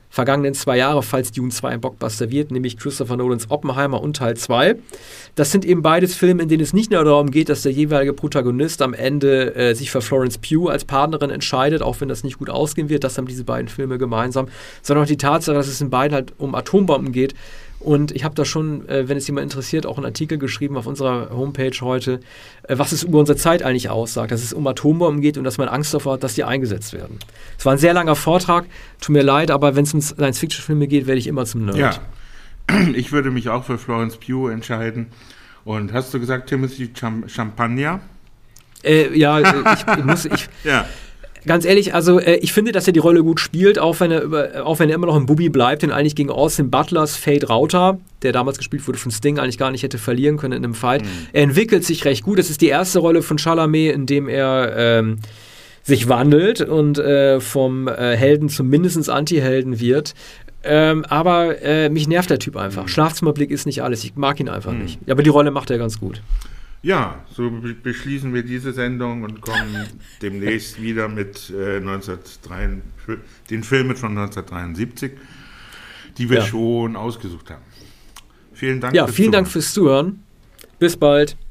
vergangenen zwei Jahre, falls Dune zwei ein Blockbuster wird, nämlich Christopher Nolans Oppenheimer und Teil zwei. Das sind eben beides Filme, in denen es nicht nur darum geht, dass der jeweilige Protagonist am Ende äh, sich für Florence Pugh als Partnerin entscheidet, auch wenn das nicht gut ausgehen wird, das haben diese beiden Filme gemeinsam, sondern auch die Tatsache, dass es in beiden halt um Atombomben geht. Und ich habe da schon, äh, wenn es jemand interessiert, auch einen Artikel geschrieben auf unserer Homepage heute, äh, was es über unsere Zeit eigentlich aussagt, dass es um Atombomben geht und dass man Angst davor hat, dass die eingesetzt werden. Es war ein sehr langer Vortrag, tut mir leid, aber wenn es um Science-Fiction-Filme geht, werde ich immer zum Nerd. Ja, ich würde mich auch für Florence Pugh entscheiden. Und hast du gesagt, Timothy Cham- Champagner? Äh, ja, ich, ich muss... Ich, ja. Ganz ehrlich, also äh, ich finde, dass er die Rolle gut spielt, auch wenn er über, auch wenn er immer noch ein Bubi bleibt, denn eigentlich gegen Austin Butlers Fade Rauter, der damals gespielt wurde von Sting, eigentlich gar nicht hätte verlieren können in einem Fight. Mhm. Er entwickelt sich recht gut. Das ist die erste Rolle von Chalamet, in dem er ähm, sich wandelt und äh, vom äh, Helden zum mindestens Anti-Helden wird. Ähm, aber äh, mich nervt der Typ einfach. Mhm. Schlafzimmerblick ist nicht alles. Ich mag ihn einfach mhm. nicht. Aber die Rolle macht er ganz gut. Ja, so beschließen wir diese Sendung und kommen demnächst wieder mit äh, neunzehnhundertdrei, den Filmen von neunzehnhundertdreiundsiebzig, die wir ja. schon ausgesucht haben. Vielen Dank. Ja, vielen Dank fürs Zuhören. Bis bald.